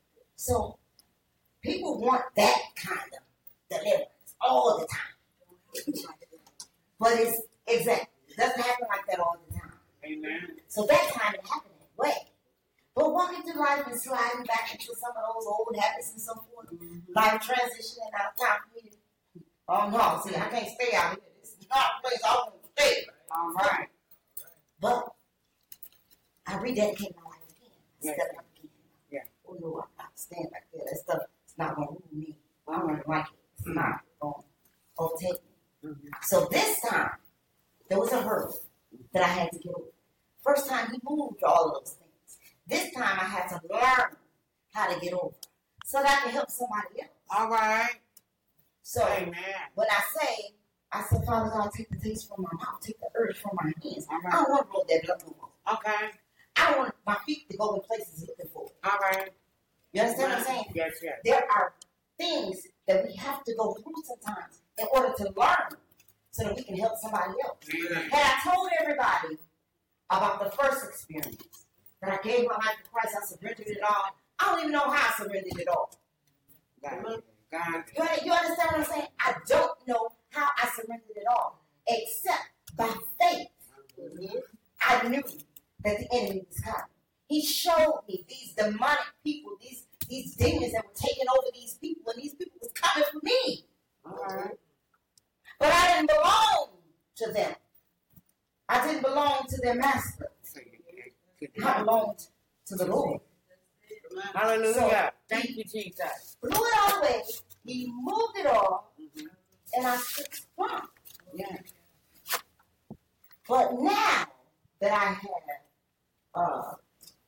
Speaker 9: So people want that kind of deliverance all the time. But it's exactly, it doesn't happen like that all the time.
Speaker 7: Amen.
Speaker 9: So that time it happened that way. But walking through life and sliding back into some of those old habits and so forth, life transitioning out of time for me. Oh no, see, I can't stay out here. This is not a place I want to stay.
Speaker 7: All right.
Speaker 9: But I rededicate my life again.
Speaker 7: Yes.
Speaker 9: Step up again.
Speaker 7: Yeah.
Speaker 9: Oh no, I can't stand back there. That stuff is not going to rule me. I don't like it. It's not going to overtake me. So this time, there was a hurdle that I had to get over. First time he moved all of those things. This time I had to learn how to get over so that I can help somebody else.
Speaker 7: All right.
Speaker 9: So
Speaker 7: Amen.
Speaker 9: when I said, Father God, take the taste from my mouth, take the urge from my hands.
Speaker 7: All right.
Speaker 9: I don't want to roll that blood no more.
Speaker 7: Okay.
Speaker 9: I don't want my feet to go in places looking for it.
Speaker 7: All right.
Speaker 9: You understand what I'm saying?
Speaker 7: Yes, yes.
Speaker 9: There are things that we have to go through sometimes in order to learn so that we can help somebody else.
Speaker 7: Amen.
Speaker 9: Had I told everybody about the first experience, that I gave my life to Christ, I surrendered it all, I don't even know how I surrendered it all.
Speaker 7: God.
Speaker 9: You understand what I'm saying? I don't know how I surrendered it all, except by faith. I knew that the enemy was coming. He showed me these demonic people, these demons that were taking over these people, and these people was coming for me.
Speaker 7: All right.
Speaker 9: But I didn't belong to them. I didn't belong to their master. I belonged to the Lord.
Speaker 7: Hallelujah.
Speaker 9: So,
Speaker 7: Thank you, Jesus.
Speaker 9: Blew it all away. He moved it all, and I stood strong.
Speaker 7: Yeah.
Speaker 9: But now that I have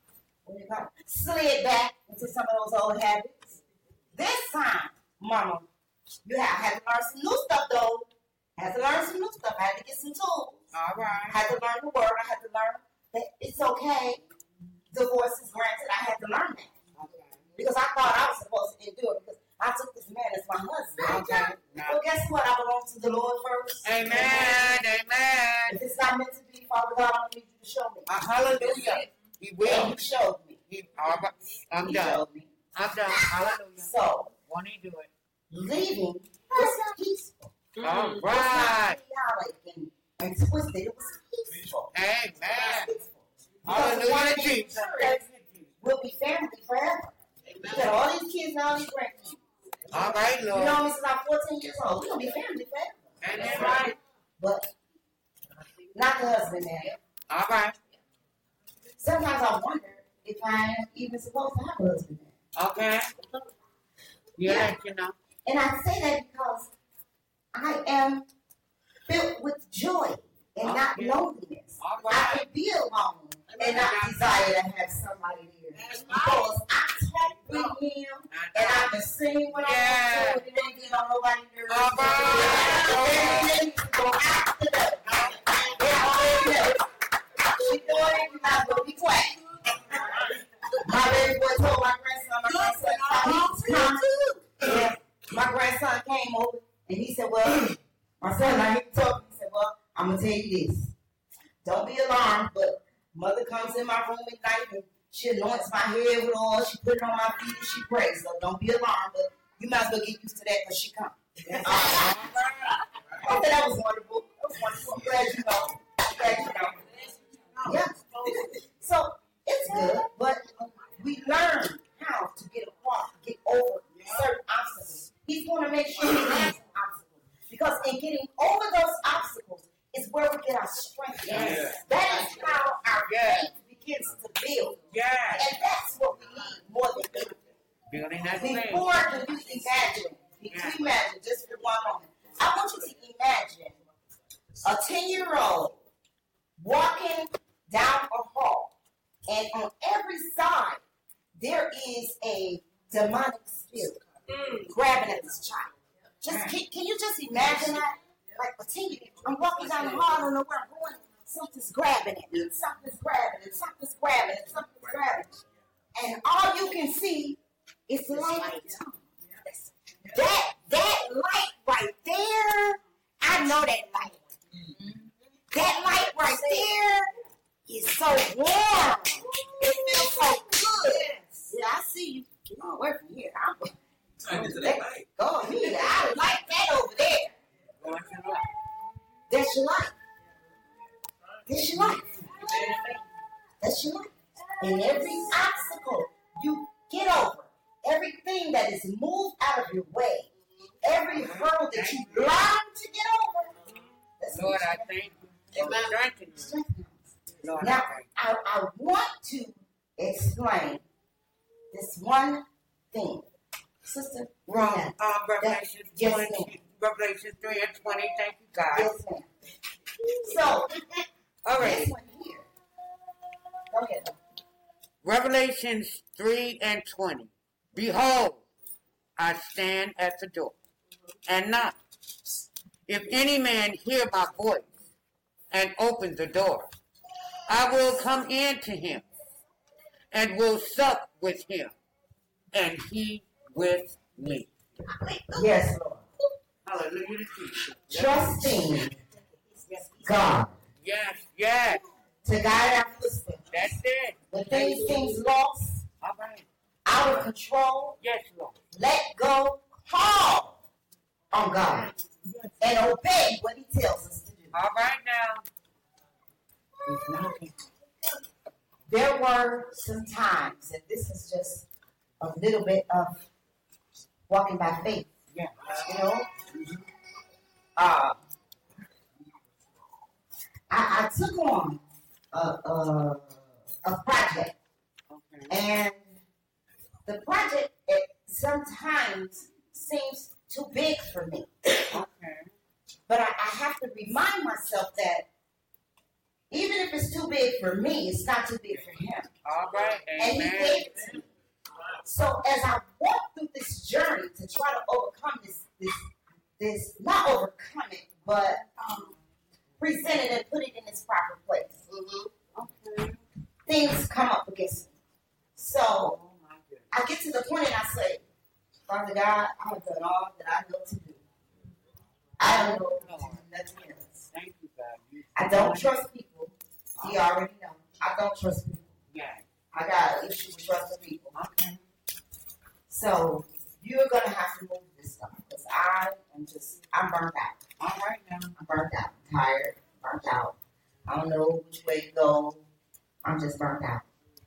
Speaker 9: slid back into some of those old habits, this time, Mama, I had to learn some new stuff, though. I had to learn some new stuff. I had to get some tools.
Speaker 7: All right.
Speaker 9: I had to learn the word. I had to learn that it's okay. Divorce is granted. I had to learn that.
Speaker 7: Okay.
Speaker 9: Because I thought I was supposed to endure it because I took this man as my husband.
Speaker 7: Okay.
Speaker 9: Well, guess what? I belong to the Lord first.
Speaker 7: Amen. Amen.
Speaker 9: If it's not meant to be, Father God, I need you to show me.
Speaker 7: Hallelujah. He
Speaker 9: And
Speaker 7: will.
Speaker 9: you showed me.
Speaker 7: All right. I'm
Speaker 9: You
Speaker 7: done.
Speaker 9: showed me.
Speaker 7: I'm done. Hallelujah.
Speaker 9: So,
Speaker 7: Won't he do it?
Speaker 9: leaving was peaceful.
Speaker 7: All
Speaker 9: It was
Speaker 7: right.
Speaker 9: not chaotic and twisted. It was peaceful.
Speaker 7: Amen.
Speaker 9: It was peaceful.
Speaker 7: Hallelujah,
Speaker 9: Because one
Speaker 7: Jesus.
Speaker 9: church will be family forever. We got all these kids and all these grandkids.
Speaker 7: All right,
Speaker 9: You
Speaker 7: Lord.
Speaker 9: know me since I'm 14 years old. We're going to be family forever.
Speaker 7: Amen. Right.
Speaker 9: But not the husband now.
Speaker 7: All right.
Speaker 9: Sometimes I wonder if I am even supposed to have a husband now.
Speaker 7: Okay. Yeah, you know.
Speaker 9: And I say that because I am filled with joy and not loneliness.
Speaker 7: All
Speaker 9: I
Speaker 7: right.
Speaker 9: can be alone and not desire to have somebody there. Because I talk with him and I can sing when
Speaker 7: Yeah.
Speaker 9: I'm so it ain't get on nobody's nerves.
Speaker 7: All right.
Speaker 9: Everything is go after that. She doing it, you might as well be quiet. My baby boy told my grandson, yeah, my grandson came over and he said, well, my son, I need to talk. He said, well, I'm going to tell you this. Don't be alarmed, but mother comes in my room at night and she anoints my head with oil. She put it on my feet and she prays. So don't be alarmed, but you might as well get used to that because she comes. I said that was wonderful. That was wonderful. I'm glad you know. I'm glad you know. Yeah. So it's good, but we learn how to get over certain obstacles. He's going to make sure we have some obstacles. Because in getting over those obstacles is where we get our strength.
Speaker 7: Yes.
Speaker 9: That is how our
Speaker 7: Yes.
Speaker 9: faith begins to build.
Speaker 7: Yes.
Speaker 9: And that's what we need more than anything.
Speaker 7: Building that thing.
Speaker 9: Before can you imagine, just for one moment, I want you to imagine a 10-year-old walking down a hall, and on every side there is a demonic spirit grabbing at this child. Just can you just imagine that? Like a 10-year-old, I'm walking down the hall, I don't know where I'm going. Something's grabbing at me. Something's grabbing it. Something's grabbing it. Something's grabbing it. And all you can see is the light. That light right there, I know that light. That light right there is so warm. It feels so good. Yeah, I see you. Oh, where from That's your life. And every obstacle you get over, everything that is moved out of your way, every hurdle that you learn to get over.
Speaker 7: Lord, I thank you. Strengthen me. Lord,
Speaker 9: Now,
Speaker 7: I thank
Speaker 9: I want to explain this one thing. Sister,
Speaker 7: you. Wrong. Revelation
Speaker 9: Yes,
Speaker 7: 20,
Speaker 9: ma'am.
Speaker 7: Revelation 3 and 20. Thank you, God.
Speaker 9: yes, ma'am. So,
Speaker 7: All right.
Speaker 9: this one here. Go ahead.
Speaker 7: Revelations 3 and 20. Behold, I stand at the door and knock. If any man hear my voice and open the door, I will come in to him and will sup with him and he with me.
Speaker 9: Yes, Lord.
Speaker 7: Hallelujah to Jesus.
Speaker 9: Trusting God
Speaker 7: Yes, yes.
Speaker 9: to guide our footsteps.
Speaker 7: That's it.
Speaker 9: When things seem lost,
Speaker 7: All right.
Speaker 9: out of control,
Speaker 7: Yes, Lord.
Speaker 9: let go, call on God, and obey what He tells us to do.
Speaker 7: All right now.
Speaker 9: There were some times, and this is just a little bit of walking by faith,
Speaker 7: Yeah.
Speaker 9: you know. I took on a project,
Speaker 7: Okay.
Speaker 9: and the project it sometimes seems too big for me.
Speaker 7: Okay.
Speaker 9: But I have to remind myself that even if it's too big for me, it's not too big for Him.
Speaker 7: All right.
Speaker 9: And He
Speaker 7: Amen.
Speaker 9: gave it to me. So as I walk through this journey to try to overcome this not overcome it, but present it and put it in its proper place.
Speaker 7: Okay.
Speaker 9: Things come up against me. So
Speaker 7: Oh, my goodness.
Speaker 9: I get to the point and I say, Father God, I have done all that I know to do. I don't know nothing else.
Speaker 7: Thank you, God.
Speaker 9: I don't trust people. You already know. I don't trust people.
Speaker 7: Yeah.
Speaker 9: I got an issue with trusting people.
Speaker 7: Okay.
Speaker 9: So you're gonna have to move this stuff because I'm burnt out.
Speaker 7: All right now.
Speaker 9: I'm burnt out. I'm tired. Burnt out. I don't know which way to go. I'm just burnt out.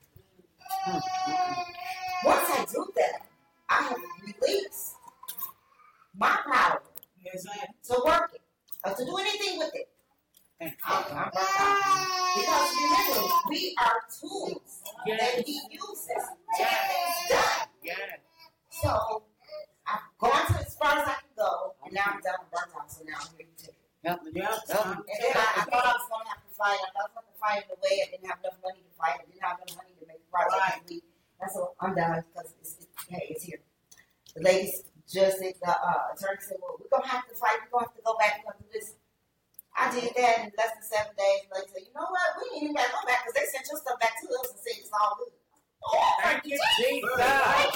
Speaker 9: Once I do that, I have released my power to work it or to do anything with it. I'm burnt out. Because remember, we are tools that He uses to get things done.
Speaker 7: Yeah.
Speaker 9: So I've gone to as far as I can go, and now I'm done with burnt out. So now I'm here to take it.
Speaker 7: Help me. Help me.
Speaker 9: And then I thought I was going to have to fight. I thought I was going to fight in a way I didn't have enough money to fight. I didn't have enough money to make the project complete. That's all. I'm done because it's here. The ladies just said, the attorney said, well, we're going to have to fight. We're going to have to go back. We're going to do this. I did that in less than 7 days. Like, said, you know what? We ain't even got to go back because they sent your stuff back to us and said it's all good.
Speaker 7: Thank you, Jesus.
Speaker 9: So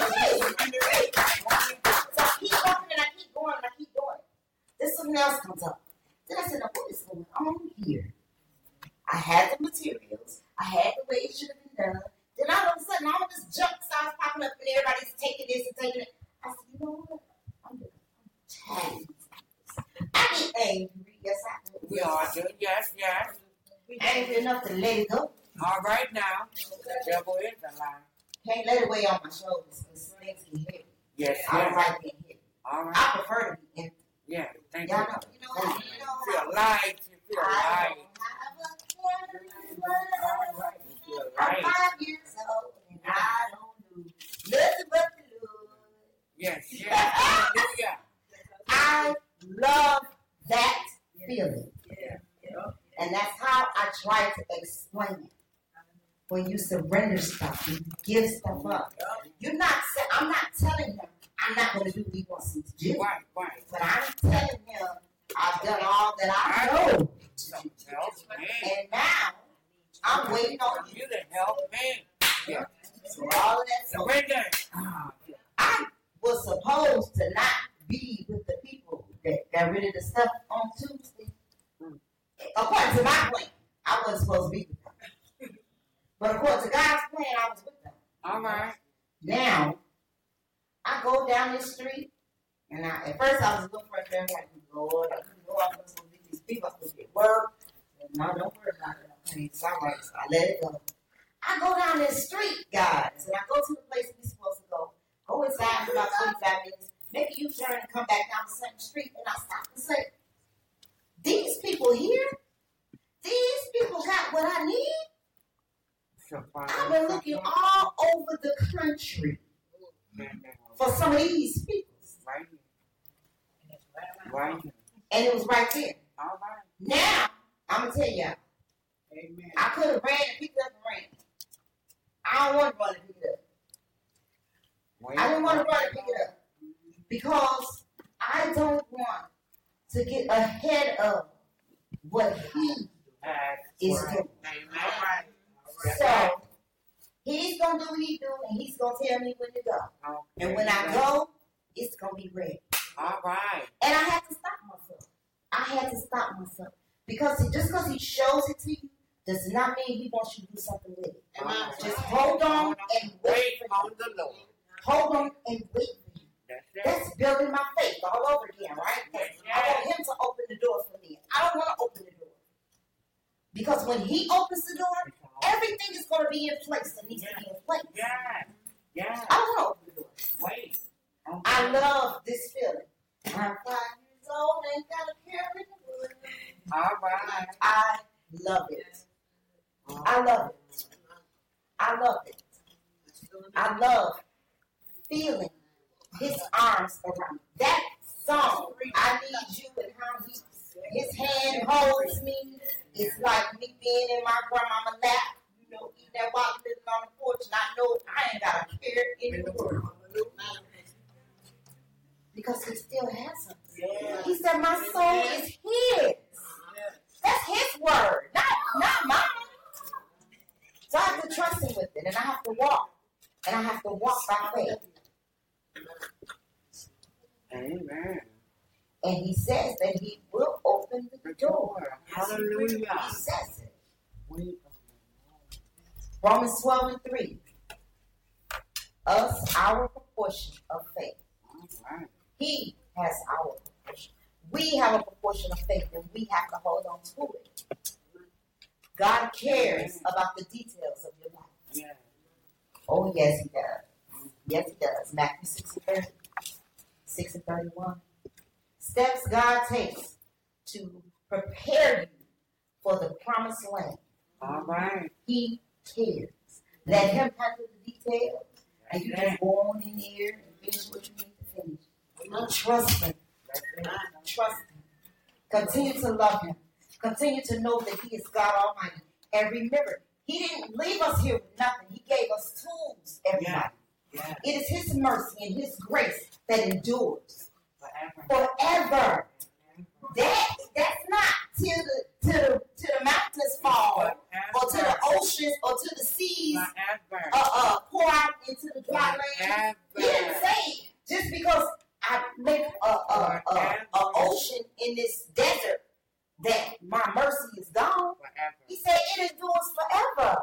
Speaker 9: I keep walking and I keep going and I keep going. Then something else comes up. Then I said, now what is going on here? I had the materials. I had the way it should have been done. Then all of a sudden, all of this junk starts popping up and everybody's taking this and taking it. I said, you know what? I'm tired. I get angry. Yes, I do.
Speaker 7: We are good. Yes, yes.
Speaker 9: Angry enough to let it go.
Speaker 7: All right now. The devil is a lie.
Speaker 9: Can't let it weigh on my shoulders because things get heavy.
Speaker 7: Yes,
Speaker 9: I don't
Speaker 7: yes.
Speaker 9: like being heavy.
Speaker 7: All right.
Speaker 9: I prefer to be empty.
Speaker 7: Yeah. Thank you.
Speaker 9: Y'all know, you know how
Speaker 7: You feel light. You feel light.
Speaker 9: I'm 5 years old and I don't do nothing but the Lord.
Speaker 7: Yes, yes. Hallelujah.
Speaker 9: I love that feeling. And that's how I try to explain it. When you surrender stuff, you give stuff up. I'm not telling him I'm not going to do what he wants me to do.
Speaker 7: Right, right.
Speaker 9: But I'm telling him I've done all that I know.
Speaker 7: Help me.
Speaker 9: And now I'm waiting on you.
Speaker 7: You to help me. Yeah.
Speaker 9: So all of that. So
Speaker 7: Surrender.
Speaker 9: I was supposed to not be with the people that got rid of the stuff on Tuesday. According to my plan, I wasn't supposed to be with them. But according to God's plan, I was with them.
Speaker 7: All right.
Speaker 9: Now, I go down this street, and at first I was looking for a friend. Like, Lord, I couldn't go out with these people. I could get work. And no, don't worry about it. Okay, it's all right. So I let it go. I go down this street, guys, and I go to the place we're supposed to go. Go inside for about 25 minutes. Make a U-turn and come back down the same street. And I stop and say, these people here, these people got what I need. I've been looking all over the country for some of these people.
Speaker 7: Right.
Speaker 9: And it was right there.
Speaker 7: All right.
Speaker 9: Now, I'm going to tell y'all.
Speaker 7: Amen.
Speaker 9: I could have ran and picked it up and ran. I don't want to run and pick it up. I didn't want to run and pick it up. Because I don't want to get ahead of what he is doing. So, he's going to do what he do, and he's going to tell me when to go.
Speaker 7: Okay.
Speaker 9: And when I go, it's going to be ready.
Speaker 7: All right.
Speaker 9: And I had to stop myself. Because just because he shows it to you does not mean he wants you to do something with it. Just hold on and wait
Speaker 7: on the Lord.
Speaker 9: Hold on and wait for you. That's building my faith all over again, right? I want him to open the door for me. I don't want to open the door. Because when he opens the door, everything is going to be in place that needs to be in place.
Speaker 7: Yeah.
Speaker 9: I don't want to open the door.
Speaker 7: Wait. Okay.
Speaker 9: I love this feeling. I'm 5 years old and got a carry the wood.
Speaker 7: All right.
Speaker 9: I love it. I love it. I love it. I love feeling his arms around me. That song, I Need You, and how his hand holds me. It's like me being in my grandmama's lap, you know, eating that watermelon on the porch, and I know I ain't got a care in the world. Because he still has us. Yeah. He said, my soul is his. That's his word, not mine. So I have to trust him with it, and I have to walk. And I have to walk by faith.
Speaker 7: Amen.
Speaker 9: And he says that he will open the door.
Speaker 7: Hallelujah.
Speaker 9: He says it. Romans 12:3. Us, our proportion of faith.
Speaker 7: Right.
Speaker 9: He has our proportion. We have a proportion of faith, and we have to hold on to it. God cares about the details of your life.
Speaker 7: Yeah.
Speaker 9: Oh, yes, he does. Yes, he does. Matthew 6:30. 6:31. Steps God takes to prepare you for the promised land.
Speaker 7: All right.
Speaker 9: He cares. Let him handle the details, and you just go on in there and finish what you need to finish. Trust him. Trust him. Continue to love him. Continue to know that he is God Almighty. And remember, he didn't leave us here with nothing. He gave us tools, everybody.
Speaker 7: Yeah.
Speaker 9: It is his mercy and his grace that endures forever. That's not till the mountains fall, or to the oceans, or to the seas pour out into the dry land. He didn't say just because I make a ocean in this desert that my mercy is gone. He said it endures forever.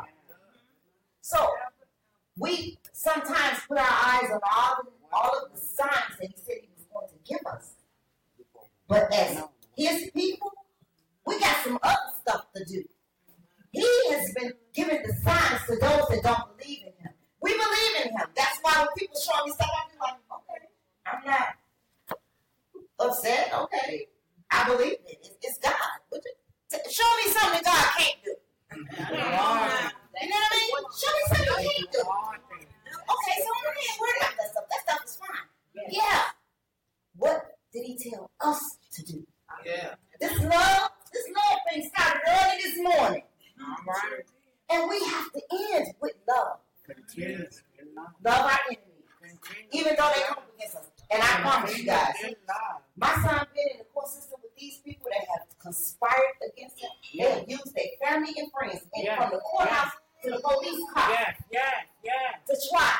Speaker 9: So we sometimes put our eyes on all of the signs that he said he was going to give us. But as his people, we got some other stuff to do. He has been giving the signs to those that don't believe in him. We believe in him. That's why when people show me stuff, I be like, okay, I'm not upset. Okay, I believe it. It's God. Show me something God can't do. You know what I mean? Show me something he can't do. Okay, so I'm not worried about that stuff. That stuff is fine. Yeah. What did he tell us to do?
Speaker 7: Yeah.
Speaker 9: This love thing started early this morning.
Speaker 7: All right.
Speaker 9: And we have to end with love.
Speaker 7: Continue.
Speaker 9: Love our enemies. Even though they come against us. And I promise you guys, my son been in the court system with these people that have conspired against him. They have used their family and friends, and from the courthouse to the police car to try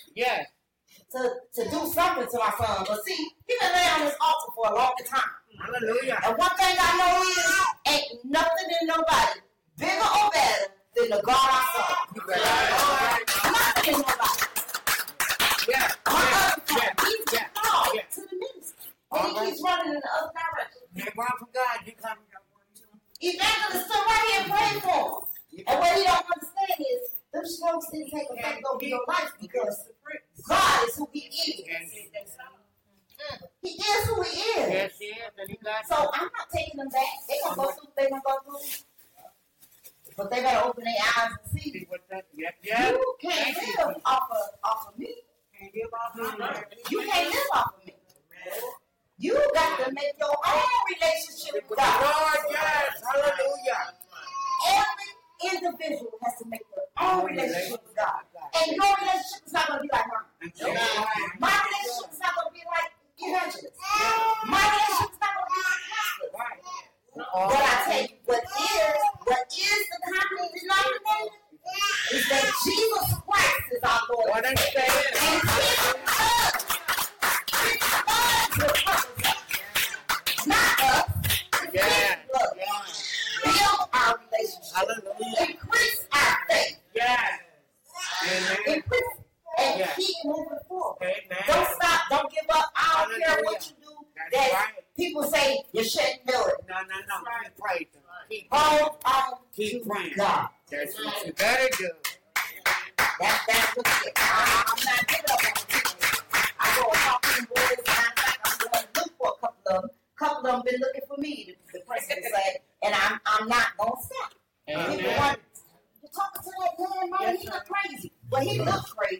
Speaker 9: to do something to my son. But see, he been laying on this altar for a long time.
Speaker 7: Hallelujah.
Speaker 9: And one thing I know is, ain't nothing in nobody bigger or better than the God I serve. Nothing in nobody. He's called to the ministry. And he keeps running in the other direction.
Speaker 7: You run from God, you come.
Speaker 9: Evangelist stood right here and prayed for him. And what he don't understand is, them didn't take effect over your life because God is who He is. He is who He is.
Speaker 7: Yes, he is. And he got
Speaker 9: So I'm not taking them back. They're going to go through what they're going to go through. But they better open their eyes and see. You can't live off of me. You can't live off of me. You got to make your own relationship with God.
Speaker 7: Lord, yes. Hallelujah.
Speaker 9: Every individual has to make their own relationship with God. And your relationship is not going to be like mine. My relationship is not going to be like evangelist. My relationship is not going to be like pastor. But I tell you, what is the common denominator is that Jesus Christ is our Lord.
Speaker 7: What I'm saying.
Speaker 9: And His blood will cover us. Not us. It's His blood. Build our relationship.
Speaker 7: Hallelujah.
Speaker 9: Increase our faith.
Speaker 7: Yes. Amen.
Speaker 9: Increase and
Speaker 7: Yes.
Speaker 9: keep moving forward.
Speaker 7: Amen.
Speaker 9: Don't stop. Don't give up. I don't care what you do.
Speaker 7: That's
Speaker 9: That
Speaker 7: right.
Speaker 9: people say you shouldn't do it.
Speaker 7: No. Keep praising. Keep
Speaker 9: Hold on
Speaker 7: Keep
Speaker 9: to
Speaker 7: praying.
Speaker 9: God.
Speaker 7: That's what you better do.
Speaker 9: That's what it is. I'm not giving up on people. I go and talk to them boys, and I'm going to look for a couple of them. A couple of them been looking for me, the president said, and I'm not going to stop.
Speaker 7: Amen.
Speaker 9: People want, you're talking to that man, he look crazy. Well, he look crazy.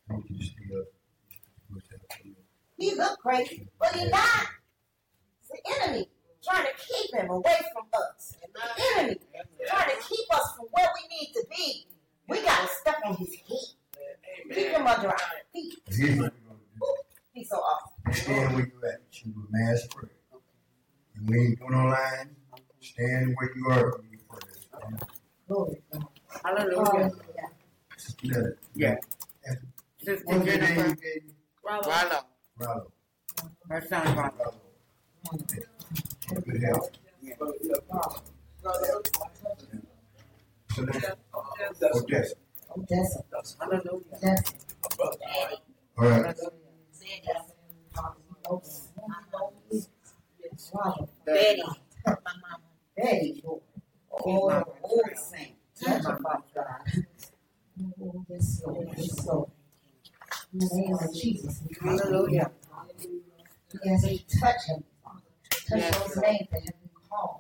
Speaker 9: He look crazy, but he not. It's the enemy trying to keep him away from us. The enemy trying to keep us from where we need to be. We got to step on his feet. Keep him under our feet.
Speaker 6: Here's what we're going to do.
Speaker 9: He's so awesome.
Speaker 6: Stand where you at. You do a mass prayer. And we ain't going online. Stand where you are when you pray.
Speaker 9: Glory to God.
Speaker 7: Hallelujah.
Speaker 6: Sister,
Speaker 7: Yeah.
Speaker 6: What's
Speaker 7: Sister
Speaker 6: your name
Speaker 7: Jennifer.
Speaker 6: again?
Speaker 7: Rollo.
Speaker 6: Rollo.
Speaker 7: Her son Rollo.
Speaker 6: Rollo. Good health. So then, Odessa.
Speaker 9: Odessa.
Speaker 7: Hallelujah.
Speaker 9: Odessa.
Speaker 6: All right.
Speaker 9: Betty. Betty. Oh, saint. Touch her, Father God. Oh, yes, Lord. Yes, Lord. In the name of Jesus.
Speaker 7: Hallelujah.
Speaker 9: Yes, touch him, Father. Touch
Speaker 7: Yes,
Speaker 9: those
Speaker 7: Lord.
Speaker 9: names that have been called.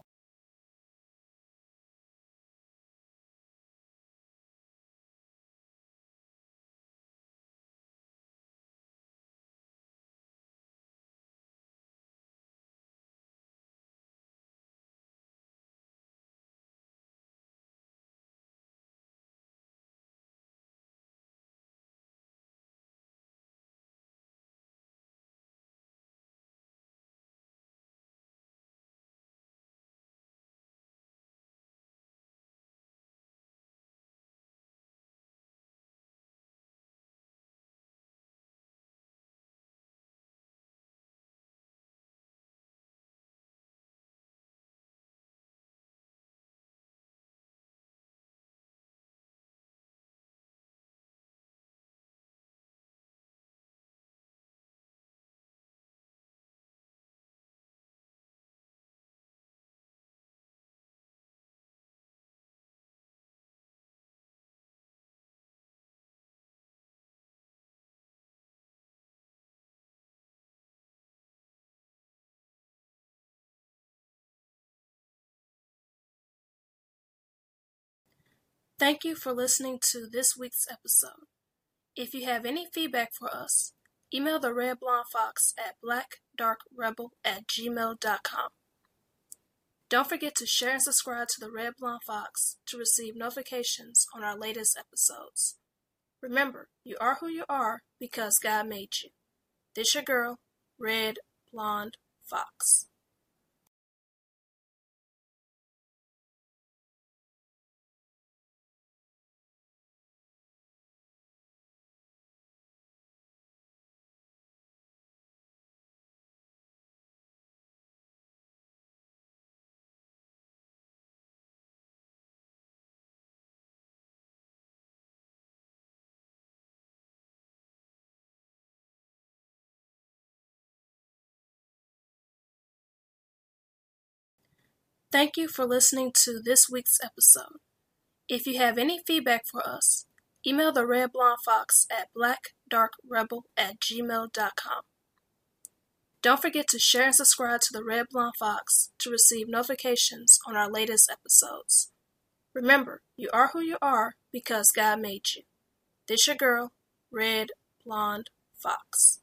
Speaker 5: Thank you for listening to this week's episode. If you have any feedback for us, email the Red Blonde Fox at blackdarkrebel@gmail.com. Don't forget to share and subscribe to the Red Blonde Fox to receive notifications on our latest episodes. Remember, you are who you are because God made you. This your girl, Red Blonde Fox. Thank you for listening to this week's episode. If you have any feedback for us, Email the Red Blonde Fox at blackdarkrebel@gmail.com. Don't forget to share and subscribe to the Red Blonde Fox to receive notifications on our latest episodes. Remember, you are who you are because God made you. This your girl, Red Blonde Fox.